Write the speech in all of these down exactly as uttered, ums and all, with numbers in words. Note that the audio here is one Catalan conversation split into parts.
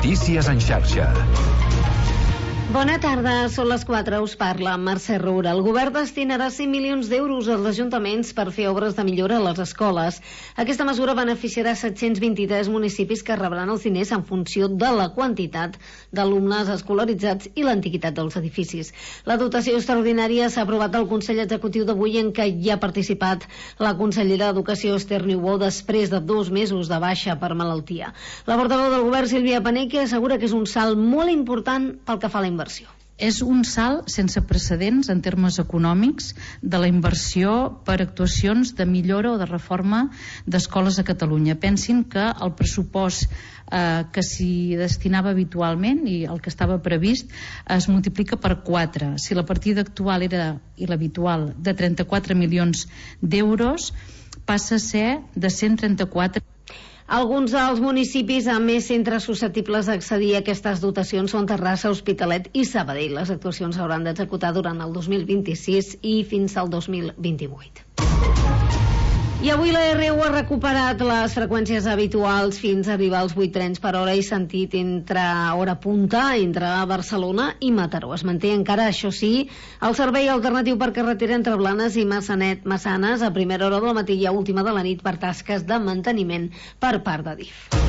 Notícies en xarxa. Bona tarda, són les quatre, us parla Mercè Roura. El govern destinarà cinc milions d'euros als ajuntaments per fer obres de millora a les escoles. Aquesta mesura beneficiarà set-cents vint-i-tres municipis que rebran els diners en funció de la quantitat d'alumnes escolaritzats i l'antiguitat dels edificis. La dotació extraordinària s'ha aprovat al Consell Executiu d'avui, en què hi ha participat la consellera d'Educació Esther Niubó després de dos mesos de baixa per malaltia. La portaveu del govern, Sílvia Paneque, assegura que és un salt molt important pel que fa a la inversió. És un salt sense precedents en termes econòmics de la inversió per actuacions de millora o de reforma d'escoles a Catalunya. Pensin que el pressupost eh, que s'hi destinava habitualment i el que estava previst es multiplica per quatre. Si la partida actual era, i l'habitual, de trenta-quatre milions d'euros, passa a ser de cent trenta-quatre. Alguns dels municipis amb més centres susceptibles d'accedir a aquestes dotacions són Terrassa, Hospitalet i Sabadell. Les actuacions s'hauran d'executar durant el dos mil vint-i-sis i fins al dos mil vint-i-vuit. I avui la R U ha recuperat les freqüències habituals fins a arribar als vuit trens per hora i sentit entre hora punta entre Barcelona i Mataró. Es manté encara, això sí, el servei alternatiu per carretera entre Blanes i Massanet Massanes a primera hora del matí i a última de la nit per tasques de manteniment per part de D I F.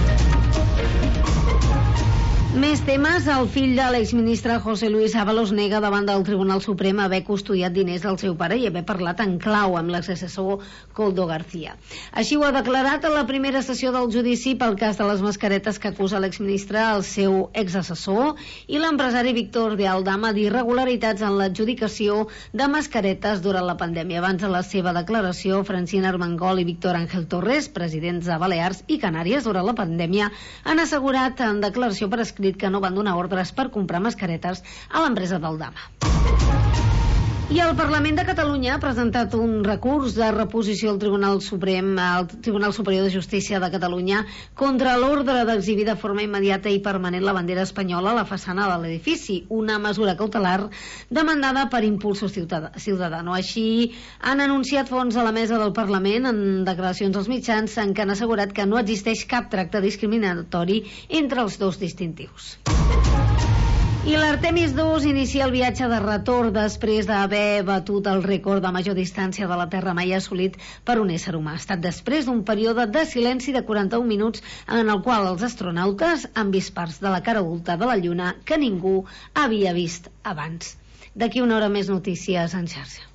Més temes. El fill de l'exministre José Luis Ábalos nega davant del Tribunal Suprem haver custodiat diners del seu pare i haver parlat en clau amb l'exassessor Koldo García. Així ho ha declarat a la primera sessió del judici pel cas de les mascaretes que acusa l'exministre, el seu exassessor i l'empresari Víctor de Aldama d'irregularitats en l'adjudicació de mascaretes durant la pandèmia. Abans de la seva declaració, Francina Armengol i Víctor Ángel Torres, presidents de Balears i Canàries durant la pandèmia, han assegurat en declaració per escrit que no van donar ordres per comprar mascaretes a l'empresa d'Aldama. I el Parlament de Catalunya ha presentat un recurs de reposició al Tribunal Suprem, al Tribunal Superior de Justícia de Catalunya contra l'ordre d'exhibir de forma immediata i permanent la bandera espanyola a la façana de l'edifici, una mesura cautelar demandada per Impulso Ciudadano. Així han anunciat fons a la mesa del Parlament en declaracions als mitjans en què han assegurat que no existeix cap tracte discriminatori entre els dos distintius. I l'Artemis dos inicia el viatge de retorn després d'haver batut el rècord de major distància de la Terra mai assolit per un ésser humà. Ha estat després d'un període de silenci de quaranta-un minuts en el qual els astronautes han vist parts de la cara oculta de la Lluna que ningú havia vist abans. D'aquí una hora més notícies en xarxa.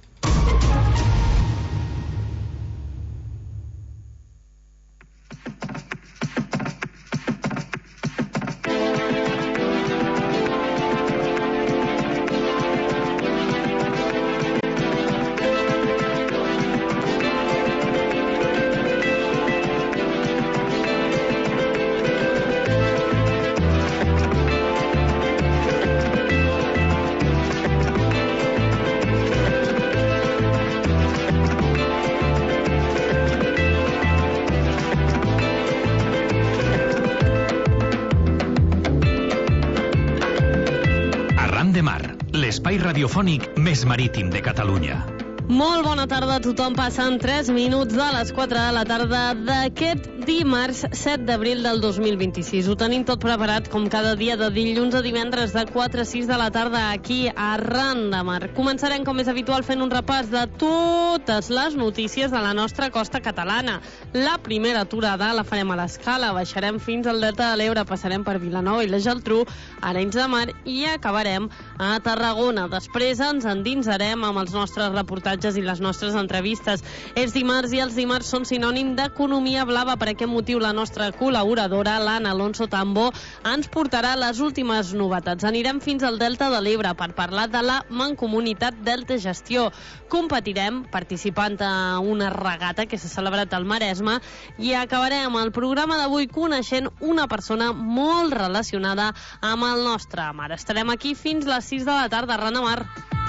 L'espai radiofònic més marítim de Catalunya. Molt bona tarda a tothom. Passen tres minuts de les quatre de la tarda d'aquest dimarts set d'abril del dos mil vint-i-sis. Ho tenim tot preparat com cada dia de dilluns a divendres de quatre a sis de la tarda aquí a Ran de Mar. Començarem com és habitual fent un repàs de totes les notícies de la nostra costa catalana. La primera aturada la farem a l'Escala, baixarem fins al Delta de l'Ebre, passarem per Vilanova i la Geltrú, Arenys de Mar i acabarem a Tarragona. Després ens endinsarem amb els nostres reportatges i les nostres entrevistes. És dimarts i els dimarts són sinònim d'economia blava. Per aquest motiu la nostra col·laboradora, l'Anna Alonso Tambó, ens portarà les últimes novetats. Anirem fins al Delta de l'Ebre per parlar de la Mancomunitat Delta Gestió. Competirem participant a una regata que s'ha celebrat al Maresme i acabarem el programa d'avui coneixent una persona molt relacionada amb el nostre mar. Estarem aquí fins les sis de la tarda a Ran de Mar.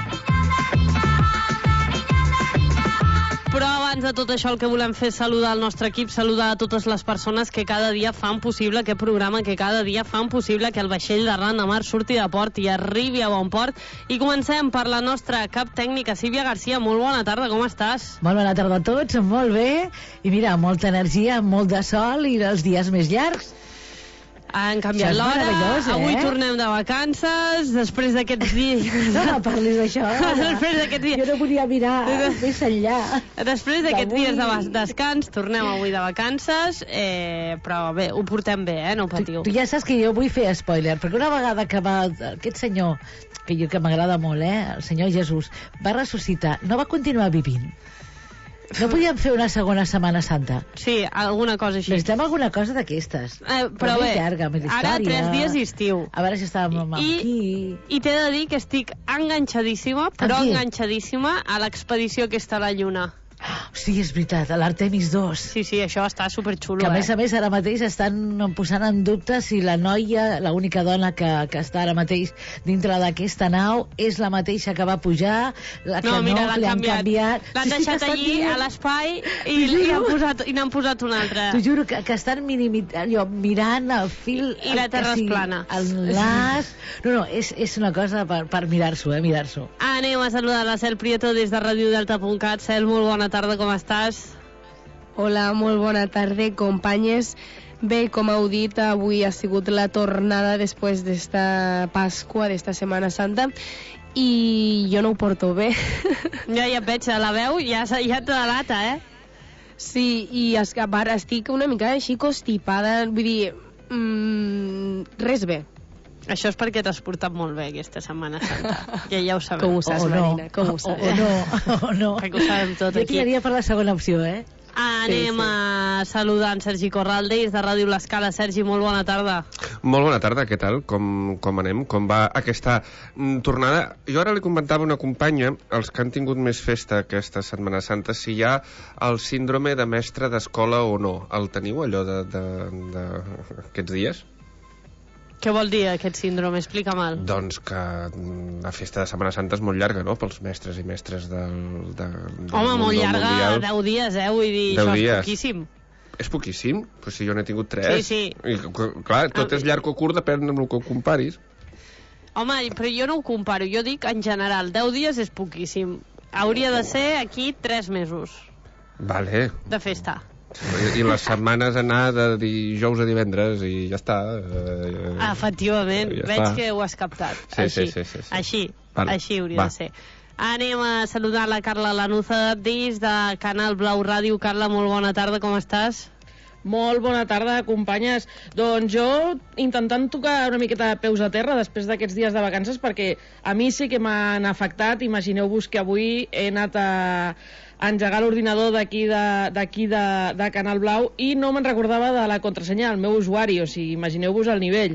Però abans de tot això el que volem fer és saludar el nostre equip, saludar a totes les persones que cada dia fan possible aquest programa, que cada dia fan possible que el vaixell de Ran de Mar surti de port i arribi a bon port. I comencem per la nostra cap tècnica, Sílvia Garcia. Molt bona tarda, com estàs? Molt bona tarda a tots, molt bé. I mira, molta energia, molt de sol i els dies més llargs. Han canviat Això és l'hora, meravellós, eh? avui tornem de vacances, després d'aquests dies... No me parlis d'això. Després d'aquests dies... Jo no volia mirar més enllà. Després d'aquests D'avui. dies de vas- descans, tornem avui de vacances, eh, però bé, ho portem bé, eh? No patiu. Tu ja saps que jo vull fer spoiler, perquè una vegada que va aquest senyor, que jo que m'agrada molt, eh, el senyor Jesús, va ressuscitar, no va continuar vivint. No podíem fer una segona Setmana Santa. Sí, alguna cosa així. Necessitem alguna cosa d'aquestes. Eh, però més bé, llarga, més ara història. tres dies d'estiu. A veure si estàvem I, aquí. I t'he de dir que estic enganxadíssima, però Amb qui? enganxadíssima a l'expedició aquesta a la Lluna. Sí, és veritat, a l'Artemis dos. Sí, sí, això està superxulo, Que a eh? més a més ara mateix estan posant en dubte si la noia, l'única dona que, que està ara mateix dintre d'aquesta nau, és la mateixa que va pujar, la que No, no, mira, l'han li han canviat. canviat. L'han Sí, sí, deixat que estan allí dient- a l'espai i, T'ho i juro. n'han posat, i n'han posat un altre. T'ho juro que, que estan minimitzant, allò, mirant el fil... I la Terra és plana. El nas... No, no, és, és una cosa per, per mirar-s'ho, eh, mirar-s'ho. Anem a saludar la Cel Prieto des de radio delta punt cat. Cel, molt bona tarda, com estàs? Hola, molt bona tarda, companyes. Bé, com heu dit, avui ha sigut la tornada després d'esta Pasqua, d'esta Setmana Santa, i jo no ho porto bé. Ja, ja et veig, a la veu ja, ja et delata, eh? Sí, i es- a part estic una mica així constipada, vull dir, mm, res bé. Això és perquè t'has portat molt bé aquesta Setmana Santa. Ja, ja ho sabem. Com ho saps, O no, Marina? Com ho o, saps? o no, o no. Perquè ho sabem tot Jo aquí. tiraria per la segona opció, eh? Anem Sí, sí. a saludar en Sergi Corraldes de Ràdio L'Escala. Sergi, molt bona tarda. Molt bona tarda, què tal? Com, com anem? Com va aquesta mm, tornada? Jo ara li comentava a una companya, els que han tingut més festa aquesta Setmana Santa, si hi ha el síndrome de mestre d'escola o no. El teniu, allò de, de, de, aquests dies? Què vol dir aquest síndrome? Explica mal. Doncs que mm, la festa de Setmana Santa és molt llarga, no?, pels mestres i mestres del, de, del Home, món molt del llarga, Mundial. deu dies, eh? Vull dir, Deu això és dies. poquíssim. És poquíssim? Però si jo n'he tingut tres. Sí, sí. I, clar, tot Ah, és llarg o curt, depèn amb el que ho comparis. Home, però jo no ho comparo. Jo dic, en general, deu dies és poquíssim. Hauria de ser aquí tres mesos Vale. de festa. I les setmanes anar de dijous a divendres i ja està. Eh, Efectivament, ja veig està. que ho has captat. Sí, així, sí, sí, sí, sí. així, Vale. així hauria Va. de ser. Anem a saludar la Carla Lanuza des de Canal Blau Ràdio. Carla, molt bona tarda, com estàs? Molt bona tarda, companyes. Doncs jo intentant tocar una miqueta de peus a terra després d'aquests dies de vacances, perquè a mi sí que m'han afectat. Imagineu-vos que avui he anat a engegar l'ordinador d'aquí de, d'aquí de, de Canal Blau i no me'n recordava de la contrasenya del meu usuari, o sigui, imagineu-vos el nivell.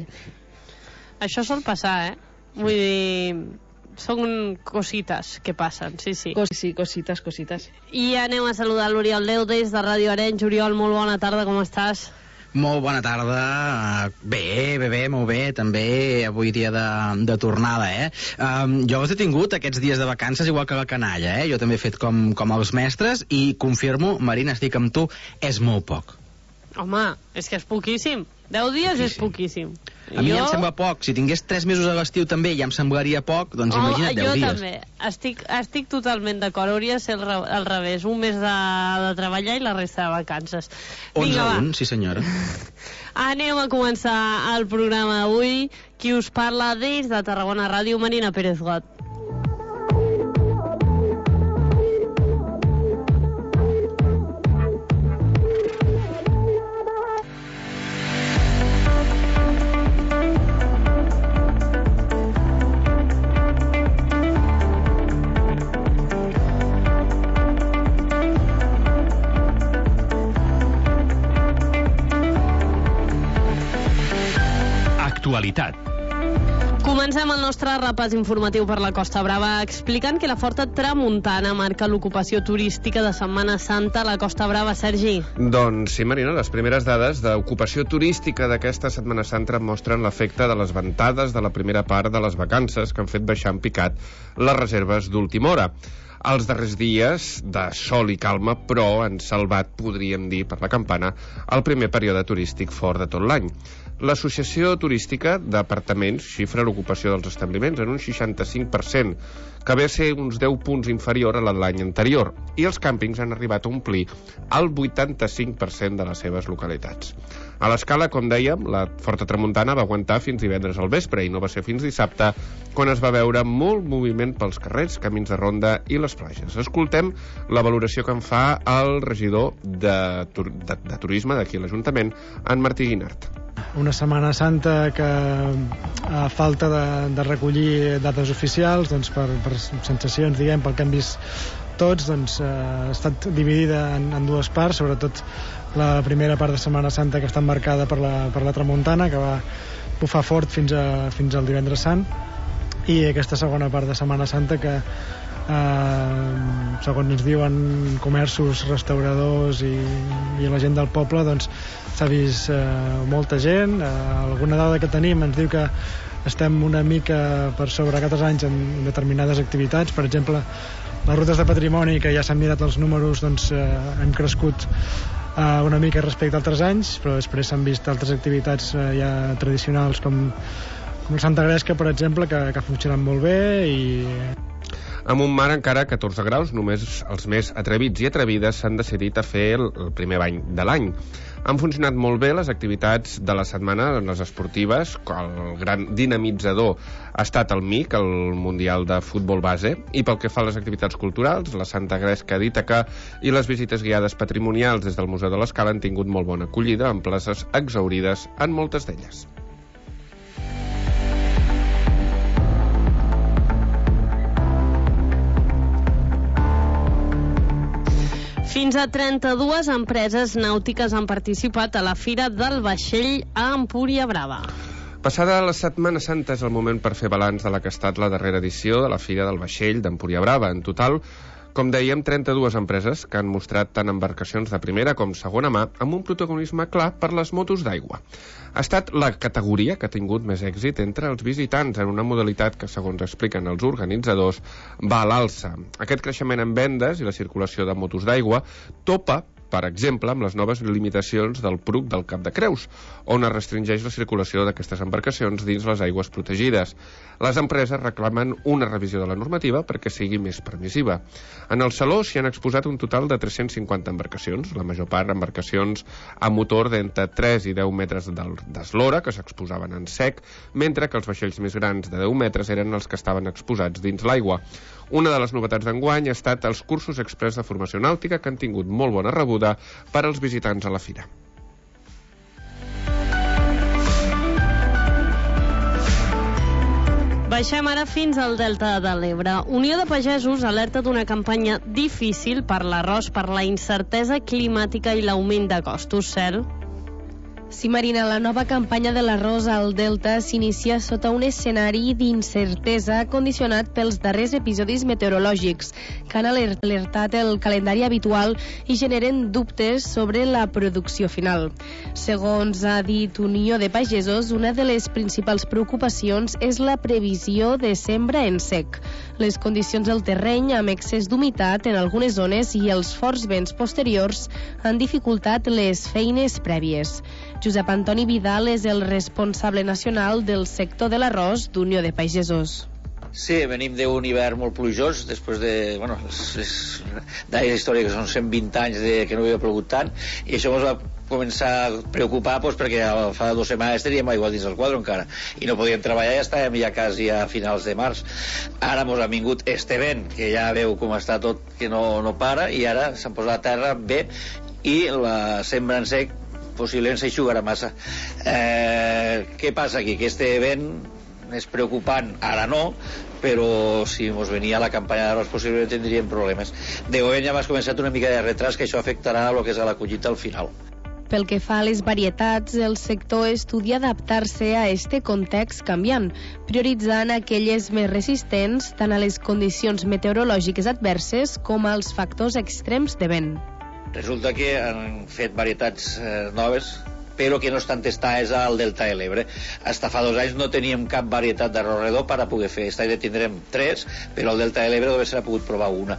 Això sol passar, eh? Vull dir, són cosites que passen, sí, sí. Cos, sí, cosites, cosites. I anem a saludar l'Oriol Deu des de Ràdio Arenys. Oriol, molt bona tarda, com estàs? Molt bona tarda. Bé, bé, bé, molt bé. També avui dia de, de tornada, eh? Um, jo els he tingut aquests dies de vacances igual que la canalla, eh? Jo també he fet com, com els mestres i confirmo, Marina, estic amb tu, és molt poc. Home, és que és poquíssim. Deu dies és poquíssim. A mi em sembla poc. Si tingués tres mesos a l'estiu també ja em semblaria poc, doncs imagina't, oh, deu jo dies. també. Estic, estic totalment d'acord. Hauria de ser al, re- al revés. Un mes de, de treballar i la resta de vacances. onze Vinga, a va. un, sí senyora. Anem a començar el programa d'avui. Qui us parla des de Tarragona Ràdio, Marina Pérez Got. Actualitat. Comencem el nostre repàs informatiu per la Costa Brava explicant que la forta tramuntana marca l'ocupació turística de Setmana Santa a la Costa Brava. Sergi. Doncs sí, Marina, les primeres dades d'ocupació turística d'aquesta Setmana Santa mostren l'efecte de les ventades de la primera part de les vacances que han fet baixar en picat les reserves d'última hora. Els darrers dies de sol i calma, però han salvat, podríem dir, per la campana, el primer període turístic fort de tot l'any. L'Associació Turística d'Apartaments xifra l'ocupació dels establiments en un seixanta-cinc per cent, que ve a ser uns deu punts inferior a la de l'any anterior, i els càmpings han arribat a omplir el vuitanta-cinc per cent de les seves localitats. A l'Escala, com dèiem, la forta tramuntana va aguantar fins divendres al vespre i no va ser fins dissabte quan es va veure molt moviment pels carrers, camins de ronda i les platges. Escoltem la valoració que en fa el regidor de, tur de, de turisme d'aquí a l'Ajuntament, en Martí Guinart. Una Setmana Santa que, a falta de, de recollir dades oficials, doncs per, per sensacions, diguem, pel que hem vist tots, doncs, eh, ha estat dividida en, en dues parts, sobretot la primera part de Setmana Santa, que està marcada per la, per la tramuntana, que va bufar fort fins, a, fins al divendres sant, i aquesta segona part de Setmana Santa que, eh, segons ens diuen comerços, restauradors i, i la gent del poble, doncs s'ha vist eh, molta gent. Eh, alguna dada que tenim ens diu que estem una mica per sobre altres anys en determinades activitats. Per exemple, les rutes de patrimoni, que ja s'han mirat els números, doncs eh, hem crescut eh, una mica respecte a altres anys, però després s'han vist altres activitats eh, ja tradicionals com, com Santa Gresca, per exemple, que, que ha funcionat molt bé. I amb un mar encara a catorze graus, només els més atrevits i atrevides s'han decidit a fer el, el primer bany de l'any. Han funcionat molt bé les activitats de la setmana, les esportives. El gran dinamitzador ha estat el M I C, el Mundial de Futbol Base, i pel que fa a les activitats culturals, la Santa Gresca d'Ítaca i les visites guiades patrimonials des del Museu de l'Escala han tingut molt bona acollida, amb places exhaurides en moltes d'elles. Fins a trenta-dues empreses nàutiques han participat a la Fira del Vaixell a Empúria Brava. Passada la Setmana Santa és el moment per fer balanç de la que ha estat la darrera edició de la Fira del Vaixell d'Empúria Brava. En total, com dèiem, trenta-dues empreses que han mostrat tant embarcacions de primera com segona mà amb un protagonisme clar per les motos d'aigua. Ha estat la categoria que ha tingut més èxit entre els visitants en una modalitat que, segons expliquen els organitzadors, va a l'alça. Aquest creixement en vendes i la circulació de motos d'aigua topa, per exemple, amb les noves limitacions del P R U C del Cap de Creus, on es restringeix la circulació d'aquestes embarcacions dins les aigües protegides. Les empreses reclamen una revisió de la normativa perquè sigui més permissiva. En el Saló s'hi han exposat un total de tres-cents cinquanta embarcacions, la major part embarcacions a motor d'entre tres i deu metres d'eslora, que s'exposaven en sec, mentre que els vaixells més grans de deu metres eren els que estaven exposats dins l'aigua. Una de les novetats d'enguany ha estat els cursos express de formació nàutica, que han tingut molt bona rebuda per als visitants a la fira. Baixem ara fins al Delta de l'Ebre. Unió de Pagesos alerta d'una campanya difícil per l'arròs per la incertesa climàtica i l'augment de costos. Cel? Sí, Marina, la nova campanya de l'arròs al Delta s'inicia sota un escenari d'incertesa condicionat pels darrers episodis meteorològics que han alertat el calendari habitual i generen dubtes sobre la producció final. Segons ha dit Unió de Pagesos, una de les principals preocupacions és la previsió de sembra en sec. Les condicions del terreny, amb excés d'humitat en algunes zones i els forts vents posteriors, han dificultat les feines prèvies. Josep Antoni Vidal és el responsable nacional del sector de l'arròs d'Unió de Pagesos. Sí, venim d'un hivern molt plujós, després de, bueno, d'aquesta història que són cent vint anys de que no havia plogut tant, i això ens va començar a preocupar doncs, perquè fa dues setmanes teníem aigua dins el quadre encara, i no podíem treballar, ja estàvem ja quasi a finals de març. Ara ens ha vingut este vent, que ja veu com està tot, que no, no para, i ara s'han posat a terra bé, i la sembra en sec possiblement s'eixugarà massa. Eh, què passa aquí? Que este vent és preocupant, ara no, però si ens venia la campanya d'arròs possiblement tindríem problemes. De moment ja m'has començat una mica de retras, que això afectarà el que és a la collita al final. Pel que fa a les varietats, el sector estudia adaptar-se a este context canviant, prioritzant aquelles més resistents tant a les condicions meteorològiques adverses com als factors extrems de vent. Resulta que han fet varietats eh, noves, però que no estan testades al Delta de l'Ebre. Hasta fa dos anys no teníem cap varietat d'arròs redó per a poder fer. Aquest any tindrem tres, però al Delta de l'Ebre només s'ha pogut provar una.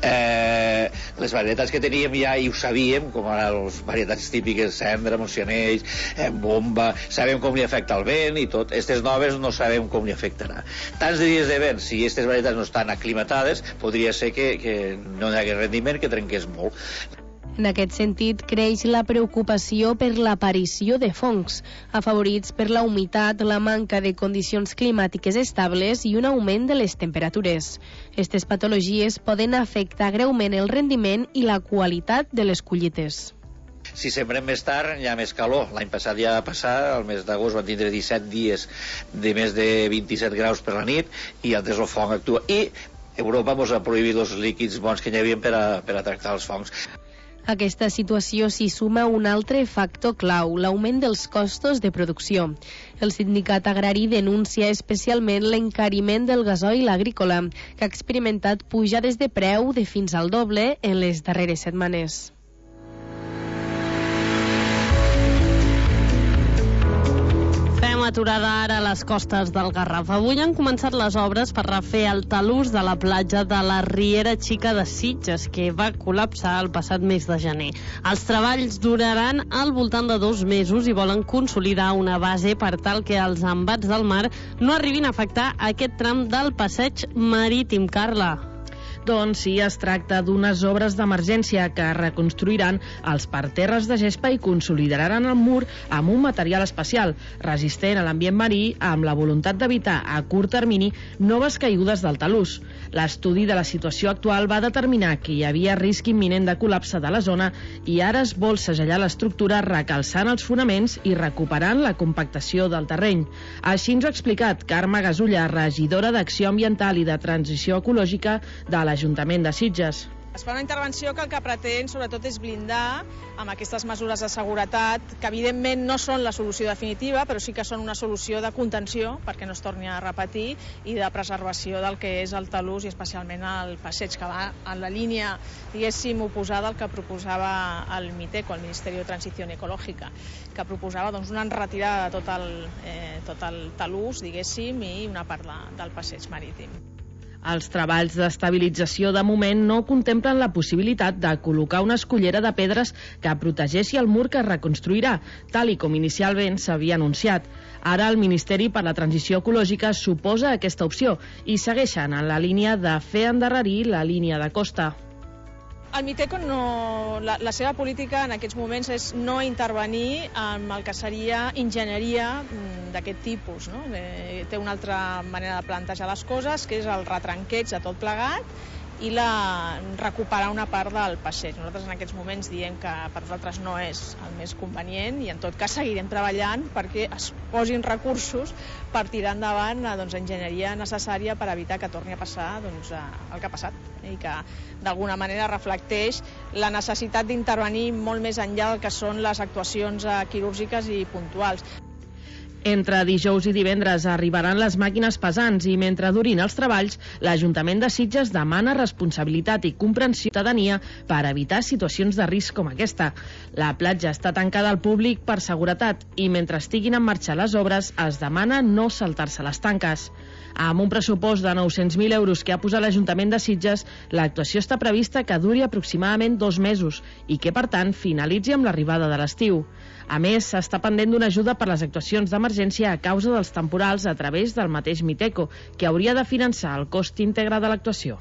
Eh, les varietats que teníem ja i ho sabíem, com ara les varietats típiques, cendra, moncianells, eh, bomba, sabem com li afecta el vent i tot. Aquestes noves no sabem com li afectarà. Tants dies de vent, si aquestes varietats no estan aclimatades, podria ser que, que no hi hagués rendiment, que trenqués molt. En aquest sentit, creix la preocupació per l'aparició de fongs, afavorits per la humitat, la manca de condicions climàtiques estables i un augment de les temperatures. Aquestes patologies poden afectar greument el rendiment i la qualitat de les collites. Si sembrem més tard, hi ha més calor. L'any passat ja va passar, al mes d'agost van tindre disset dies de més de vint-i-set graus per la nit i antes el fong actua. I Europa pues, ha prohibit els líquids bons que hi havia per a, per a tractar els fongs. A aquesta situació s'hi suma un altre factor clau, l'augment dels costos de producció. El sindicat agrari denuncia especialment l'encariment del gasoil agrícola, que ha experimentat pujades de preu de fins al doble en les darreres setmanes. Aturada ara a les costes del Garraf. Avui han començat les obres per refer el talús de la platja de la Riera Xica de Sitges, que va col·lapsar el passat mes de gener. Els treballs duraran al voltant de dos mesos i volen consolidar una base per tal que els embats del mar no arribin a afectar aquest tram del passeig marítim. Carla. Doncs sí, es tracta d'unes obres d'emergència que reconstruiran els parterres de gespa i consolidaran el mur amb un material especial, resistent a l'ambient marí, amb la voluntat d'evitar a curt termini noves caigudes del talús. L'estudi de la situació actual va determinar que hi havia risc imminent de col·lapse de la zona i ara es vol segellar l'estructura recalçant els fonaments i recuperant la compactació del terreny. Així ens ho ha explicat Carme Gasulla, regidora d'Acció Ambiental i de Transició Ecològica de la l'Ajuntament de Sitges. Es fa una intervenció que el que pretén sobretot és blindar amb aquestes mesures de seguretat, que evidentment no són la solució definitiva, però sí que són una solució de contenció perquè no es torni a repetir i de preservació del que és el talús i especialment el passeig, que va en la línia, diguéssim, oposada al que proposava el MITECO, el Ministeri de Transició Ecològica, que proposava doncs, una retirada de tot el, eh, tot el talús, diguéssim, i una part de, del passeig marítim. Els treballs d'estabilització de moment no contemplen la possibilitat de col·locar una escullera de pedres que protegeixi el mur que es reconstruirà, tal i com inicialment s'havia anunciat. Ara el Ministeri per la Transició Ecològica suposa aquesta opció i segueixen en la línia de fer endarrerir la línia de costa. El MITECO, no, la, la seva política en aquests moments és no intervenir en el que seria enginyeria d'aquest tipus. No? Eh, té una altra manera de plantejar les coses, que és el retranqueig de tot plegat i la, recuperar una part del passeig. Nosaltres en aquests moments diem que per nosaltres no és el més convenient i en tot cas seguirem treballant perquè es posin recursos per tirar endavant doncs, enginyeria necessària per evitar que torni a passar doncs, el que ha passat i que d'alguna manera reflecteix la necessitat d'intervenir molt més enllà del que són les actuacions quirúrgiques i puntuals. Entre dijous i divendres arribaran les màquines pesants i mentre durin els treballs, l'Ajuntament de Sitges demana responsabilitat i comprensió a la ciutadania per evitar situacions de risc com aquesta. La platja està tancada al públic per seguretat i mentre estiguin en marxa les obres es demana no saltar-se les tanques. Amb un pressupost de nou-cents mil euros que ha posat l'Ajuntament de Sitges, l'actuació està prevista que duri aproximadament dos mesos i que, per tant, finalitzi amb l'arribada de l'estiu. A més, s'està pendent d'una ajuda per les actuacions d'emergència a causa dels temporals a través del mateix MITECO, que hauria de finançar el cost íntegre de l'actuació.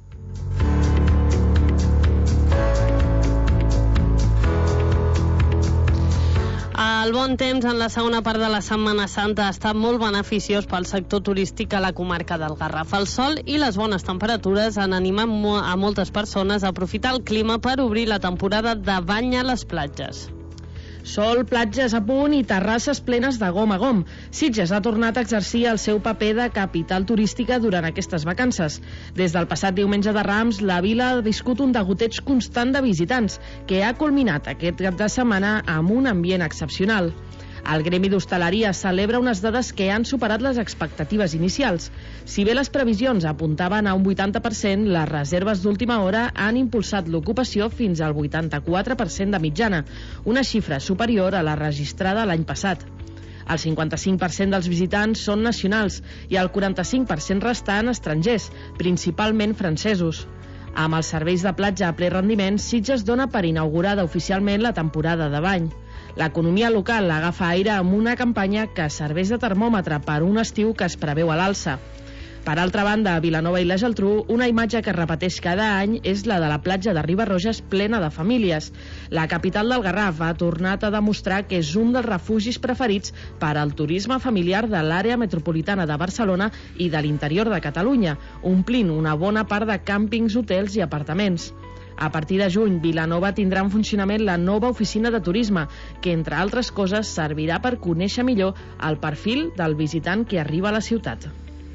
El bon temps en la segona part de la Setmana Santa ha estat molt beneficiós pel sector turístic a la comarca del Garraf. El sol i les bones temperatures han animat a moltes persones a aprofitar el clima per obrir la temporada de bany a les platges. Sol, platges a punt i terrasses plenes de gom a gom. Sitges ha tornat a exercir el seu paper de capital turística durant aquestes vacances. Des del passat diumenge de Rams, la vila ha viscut un degoteig constant de visitants, que ha culminat aquest cap de setmana amb un ambient excepcional. El Gremi d'Hostaleria celebra unes dades que han superat les expectatives inicials. Si bé les previsions apuntaven a un vuitanta per cent, les reserves d'última hora han impulsat l'ocupació fins al vuitanta-quatre per cent de mitjana, una xifra superior a la registrada l'any passat. El cinquanta-cinc per cent dels visitants són nacionals i el quaranta-cinc per cent restant estrangers, principalment francesos. Amb els serveis de platja a ple rendiment, Sitges dona per inaugurada oficialment la temporada de bany. L'economia local agafa aire amb una campanya que serveix de termòmetre per un estiu que es preveu a l'alça. Per altra banda, a Vilanova i la Geltrú, una imatge que es repeteix cada any és la de la platja de Riba-roja plena de famílies. La capital del Garraf ha tornat a demostrar que és un dels refugis preferits per al turisme familiar de l'àrea metropolitana de Barcelona i de l'interior de Catalunya, omplint una bona part de càmpings, hotels i apartaments. A partir de juny, Vilanova tindrà en funcionament la nova oficina de turisme, que, entre altres coses, servirà per conèixer millor el perfil del visitant que arriba a la ciutat.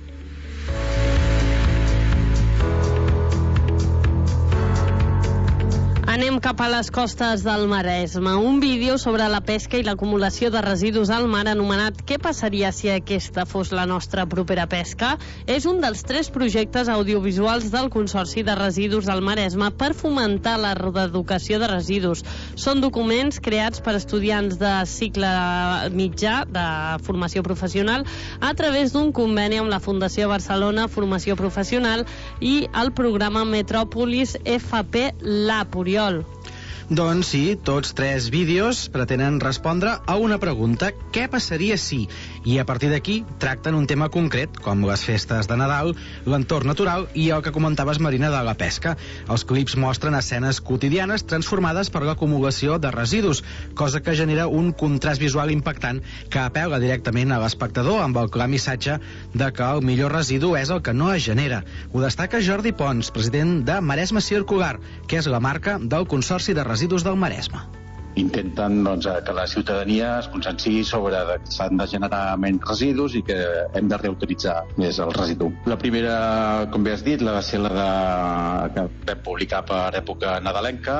Anem cap a les costes del Maresme. Un vídeo sobre la pesca i l'acumulació de residus al mar anomenat «Què passaria si aquesta fos la nostra propera pesca?» és un dels tres projectes audiovisuals del Consorci de Residus del Maresme per fomentar la reeducació de residus. Són documents creats per estudiants de cicle mitjà de formació professional a través d'un conveni amb la Fundació Barcelona Formació Professional i el programa Metròpolis F P Lab. Oriol. Doncs sí, tots tres vídeos pretenen respondre a una pregunta: què passaria si? I a partir d'aquí tracten un tema concret, com les festes de Nadal, l'entorn natural i el que comentaves, Marina, de la pesca. Els clips mostren escenes quotidianes transformades per l'acumulació de residus, cosa que genera un contrast visual impactant que apel·la directament a l'espectador amb el clar missatge de que el millor residu és el que no es genera. Ho destaca Jordi Pons, president de Maresme Circular, que és la marca del Consorci de Residus del Maresme. Intenten doncs, que la ciutadania es conscienciï sobre que s'han de generar menys residus i que hem de reutilitzar més el residu. La primera, com bé has dit, la va ser la de, que vam publicar per època nadalenca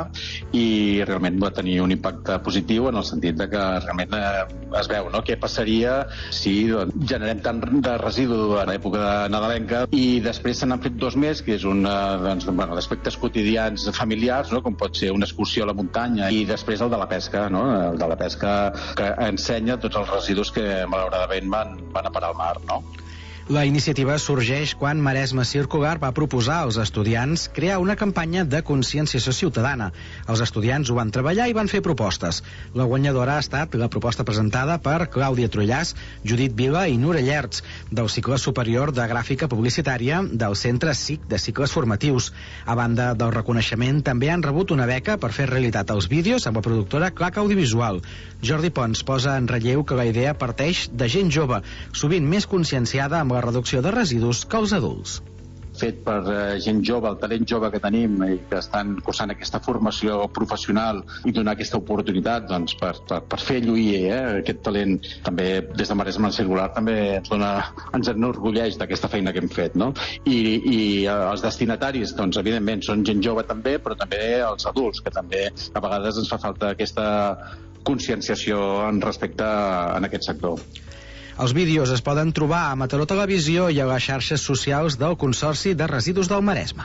i realment va tenir un impacte positiu en el sentit de que realment eh, es veu, no?, què passaria si doncs, generem tant de residu a l'època nadalenca, i després se n'han fet dos més, que és un doncs, bueno, d'aspectes quotidians familiars, no?, com pot ser una excursió a la muntanya, i després el de la pesca, no?, el de la pesca que ensenya tots els residus que malauradament van, van a parar al mar, no? La iniciativa sorgeix quan Maresme Circular va proposar als estudiants crear una campanya de conscienciació ciutadana. Els estudiants ho van treballar i van fer propostes. La guanyadora ha estat la proposta presentada per Clàudia Trullàs, Judit Vila i Nura Llerts, del cicle superior de gràfica publicitària del Centre S I C de cicles formatius. A banda del reconeixement, també han rebut una beca per fer realitat els vídeos amb la productora Clac Audiovisual. Jordi Pons posa en relleu que la idea parteix de gent jove, sovint més conscienciada amb la reducció de residus que els adults. Fet per eh, gent jove, el talent jove que tenim i que estan cursant aquesta formació professional i donar aquesta oportunitat doncs, per, per, per fer lluir eh, aquest talent. També des de Maresme Circular també ens, dona, ens enorgulleix d'aquesta feina que hem fet, no? I, i eh, els destinataris, doncs, evidentment, són gent jove també, però també els adults, que també a vegades ens fa falta aquesta conscienciació en respecte a, en aquest sector. Els vídeos es poden trobar a Mataró Televisió i a les xarxes socials del Consorci de Residus del Maresme.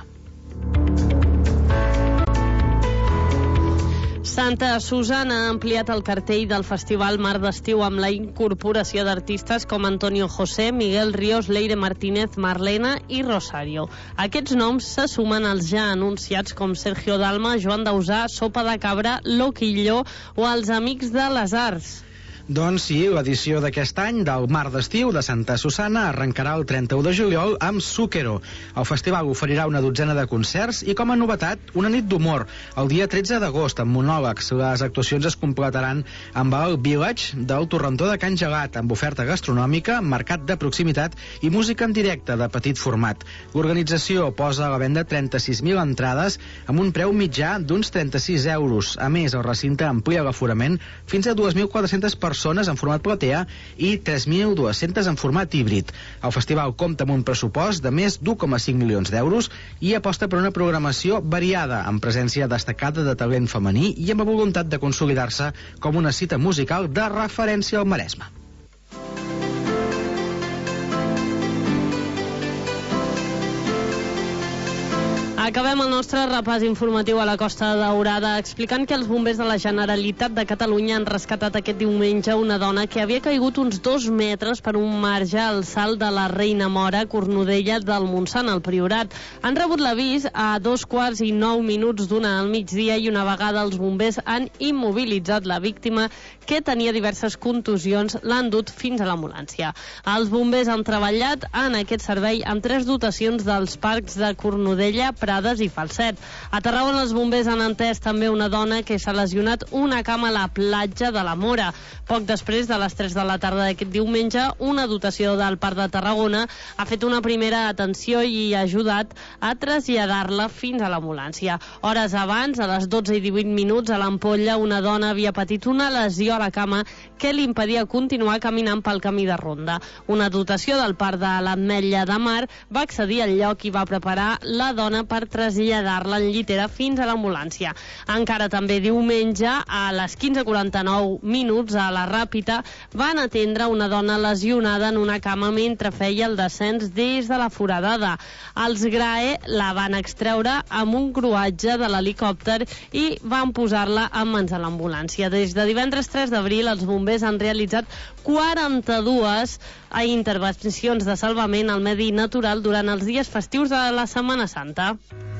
Santa Susana ha ampliat el cartell del Festival Mar d'Estiu amb la incorporació d'artistes com Antonio José, Miguel Ríos, Leire Martínez, Marlena i Rosario. Aquests noms se sumen als ja anunciats com Sergio Dalma, Joan Dausà, Sopa de Cabra, Loquillo o els Amics de les Arts. Doncs sí, l'edició d'aquest any del Mar d'Estiu de Santa Susana arrencarà el trenta-u de juliol amb Zúquero. El festival oferirà una dotzena de concerts i, com a novetat, una nit d'humor. El dia tretze d'agost, amb monòlegs, les actuacions es completaran amb el Village del Torrentó de Can Gelat, amb oferta gastronòmica, mercat de proximitat i música en directe de petit format. L'organització posa a la venda trenta-sis mil entrades amb un preu mitjà d'uns trenta-sis euros. A més, el recinte amplia l'aforament fins a dos mil quatre-centes persones persones en format platea i tres mil dues-centes en format híbrid. El festival compta amb un pressupost de més d'u coma cinc milions d'euros i aposta per una programació variada, amb presència destacada de talent femení i amb la voluntat de consolidar-se com una cita musical de referència al Maresme. Acabem el nostre repàs informatiu a la Costa Daurada explicant que els bombers de la Generalitat de Catalunya han rescatat aquest diumenge una dona que havia caigut uns dos metres per un marge al salt de la Reina Mora, Cornudella del Montsant, al Priorat. Han rebut l'avís a dos quarts i nou minuts d'una al migdia i una vegada els bombers han immobilitzat la víctima, que tenia diverses contusions, l'han dut fins a l'ambulància. Els bombers han treballat en aquest servei amb tres dotacions dels parcs de Cornudella, Prades i Falset. A Tarragona els bombers han entès també una dona que s'ha lesionat una cama a la platja de la Mora. Poc després de les tres de la tarda d'aquest diumenge, una dotació del Parc de Tarragona ha fet una primera atenció i ha ajudat a traslladar-la fins a l'ambulància. Hores abans, a les dotze i divuit minuts, a l'Ampolla, una dona havia patit una lesió a la cama que li impedia continuar caminant pel camí de ronda. Una dotació del Parc de l'Ametlla de Mar va accedir al lloc i va preparar la dona per traslladar-la en llitera fins a l'ambulància. Encara també diumenge, a les quinze quaranta-nou minuts, a la Ràpita, van atendre una dona lesionada en una cama mentre feia el descens des de la Foradada. Els G R A E la van extreure amb un gruatge de l'helicòpter i van posar-la en mans de l'ambulància. Des de divendres tres d'abril, els bombers han realitzat quaranta-dues intervencions de salvament al medi natural durant els dies festius de la Setmana Santa.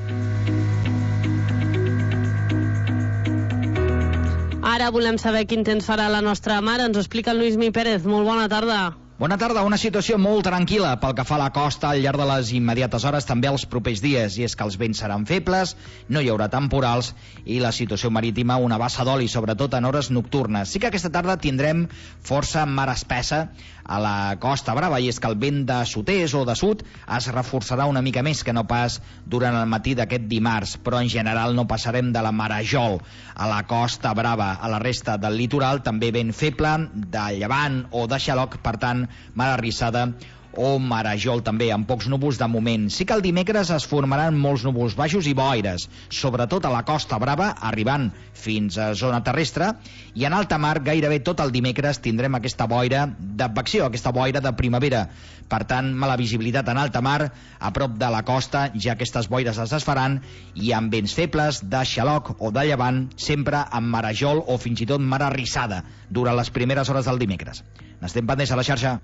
Ara volem saber quin temps farà la nostra mar. Ens ho explica el Lluís Mi Pérez. Molt bona tarda. Bona tarda, una situació molt tranquil·la pel que fa a la costa al llarg de les immediates hores, també els propers dies, i és que els vents seran febles, no hi haurà temporals i la situació marítima una bassa d'oli, sobretot en hores nocturnes. Sí que aquesta tarda tindrem força mar espessa a la Costa Brava, i és que el vent de sud-est o de sud es reforçarà una mica més que no pas durant el matí d'aquest dimarts, però en general no passarem de la marejol a la Costa Brava. A la resta del litoral també vent feble, de llevant o de xaloc, per tant mar arrissada o marejol també, amb pocs núvols de moment. Sí que el dimecres es formaran molts núvols baixos i boires, sobretot a la Costa Brava, arribant fins a zona terrestre, i en alta mar gairebé tot el dimecres tindrem aquesta boira d'advecció, aquesta boira de primavera. Per tant, mala visibilitat en alta mar, a prop de la costa ja aquestes boires es desfaran, i amb vents febles de xaloc o de llevant, sempre amb marejol o fins i tot mar arrissada durant les primeres hores del dimecres. N'estem pendents a la xarxa.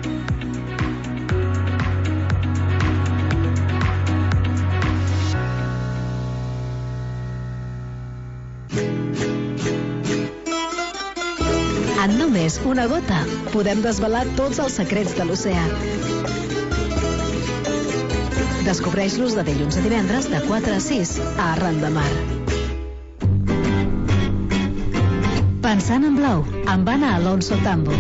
En només una gota podem desvelar tots els secrets de l'oceà. Descobreix-los de dilluns a divendres de quatre a sis a Arran de Mar. Pensant en blau, amb Anna Alonso Tambo.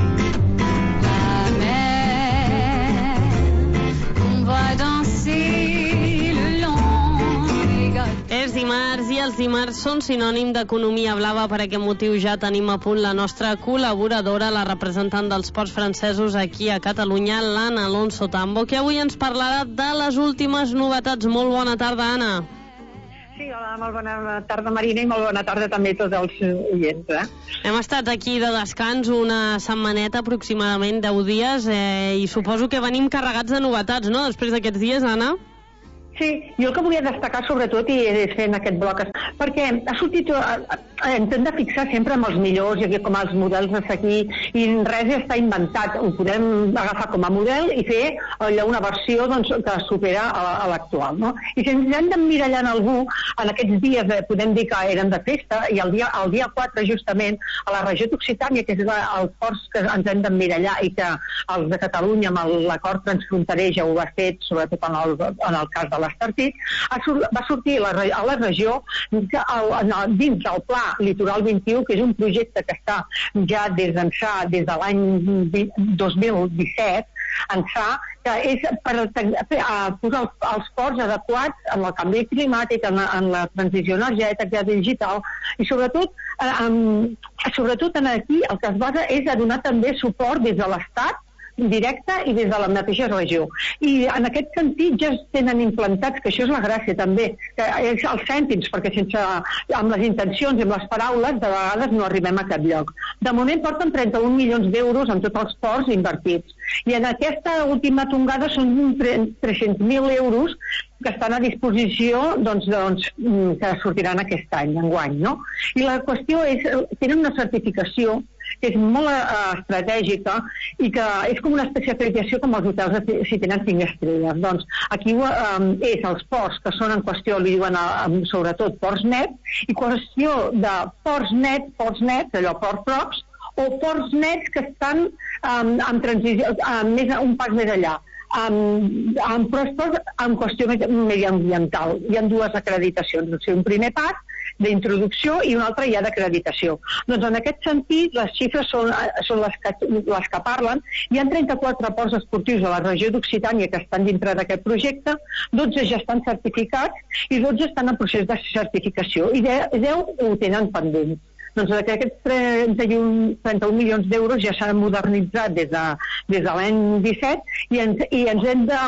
És dimarts i els dimarts són sinònim d'economia blava. Per aquest motiu ja tenim a punt la nostra col·laboradora, la representant dels ports francesos aquí a Catalunya, l'Anna Alonso Tambo, que avui ens parlarà de les últimes novetats. Molt bona tarda, Anna. Sí, hola, molt bona tarda, Marina, i molt bona tarda també a tots els oients. Eh? Hem estat aquí de descans una setmaneta, aproximadament deu dies, eh, i suposo que venim carregats de novetats, no?, després d'aquests dies, Anna? Sí, jo el que volia destacar sobretot i és fent aquest bloc, perquè ha sortit, ens hem de fixar sempre amb els millors i com els models a seguir, i res està inventat, ho podem agafar com a model i fer allò, una versió doncs, que supera a, a l'actual, no? I si ens hem d'emmirallar en algú, en aquests dies eh, podem dir que eren de festa, i el dia, el dia quatre justament a la regió d'Occitània, que és el ports que ens hem d'emmirallar i que els de Catalunya amb l'acord transfronterer ja ho va fer, sobretot en el, en el cas de l'Estartit, va sortir a la, a la regió dins del Pla Litoral vint-i-u, que és un projecte que està ja des d'ençà, des de l'any dos mil disset, ençà, que és per a posar els, els ports adequats en el canvi climàtic, en la, en la transició energètica, digital, i sobretot, eh, sobretot en aquí el que es basa és a donar també suport des de l'Estat directa i des de la mateixa regió. I en aquest sentit ja es tenen implantats, que això és la gràcia també, que és els cèntims, perquè sense, amb les intencions i amb les paraules de vegades no arribem a cap lloc. De moment porten trenta-un milions d'euros en tots els ports invertits. I en aquesta última tongada són tres-cents mil euros que estan a disposició doncs, doncs, que sortiran aquest any, enguany, no? I la qüestió és, tenen una certificació que és molt uh, estratègica i que és com una espècie d'acreditació com els hotels si tenen cinc estrelles. Doncs aquí um, és els ports que són en qüestió, li diuen uh, sobretot ports net, i qüestió de ports net, ports nets, allò ports props, o ports nets que estan um, en transició, uh, més, un pas més enllà. Um, en pròspers en qüestió mediambiental. Hi ha dues acreditacions, o sigui, un primer pas d'introducció i un altre ja d'acreditació. Doncs en aquest sentit les xifres són, són les, que, les que parlen. Hi ha trenta-quatre ports esportius de la regió d'Occitània que estan dintre d'aquest projecte, dotze ja estan certificats i dotze estan en procés de certificació i deu ho tenen pendent. Doncs aquests trenta-un milions d'euros ja s'han modernitzat des de, des de l'any disset i ens, i ens hem de,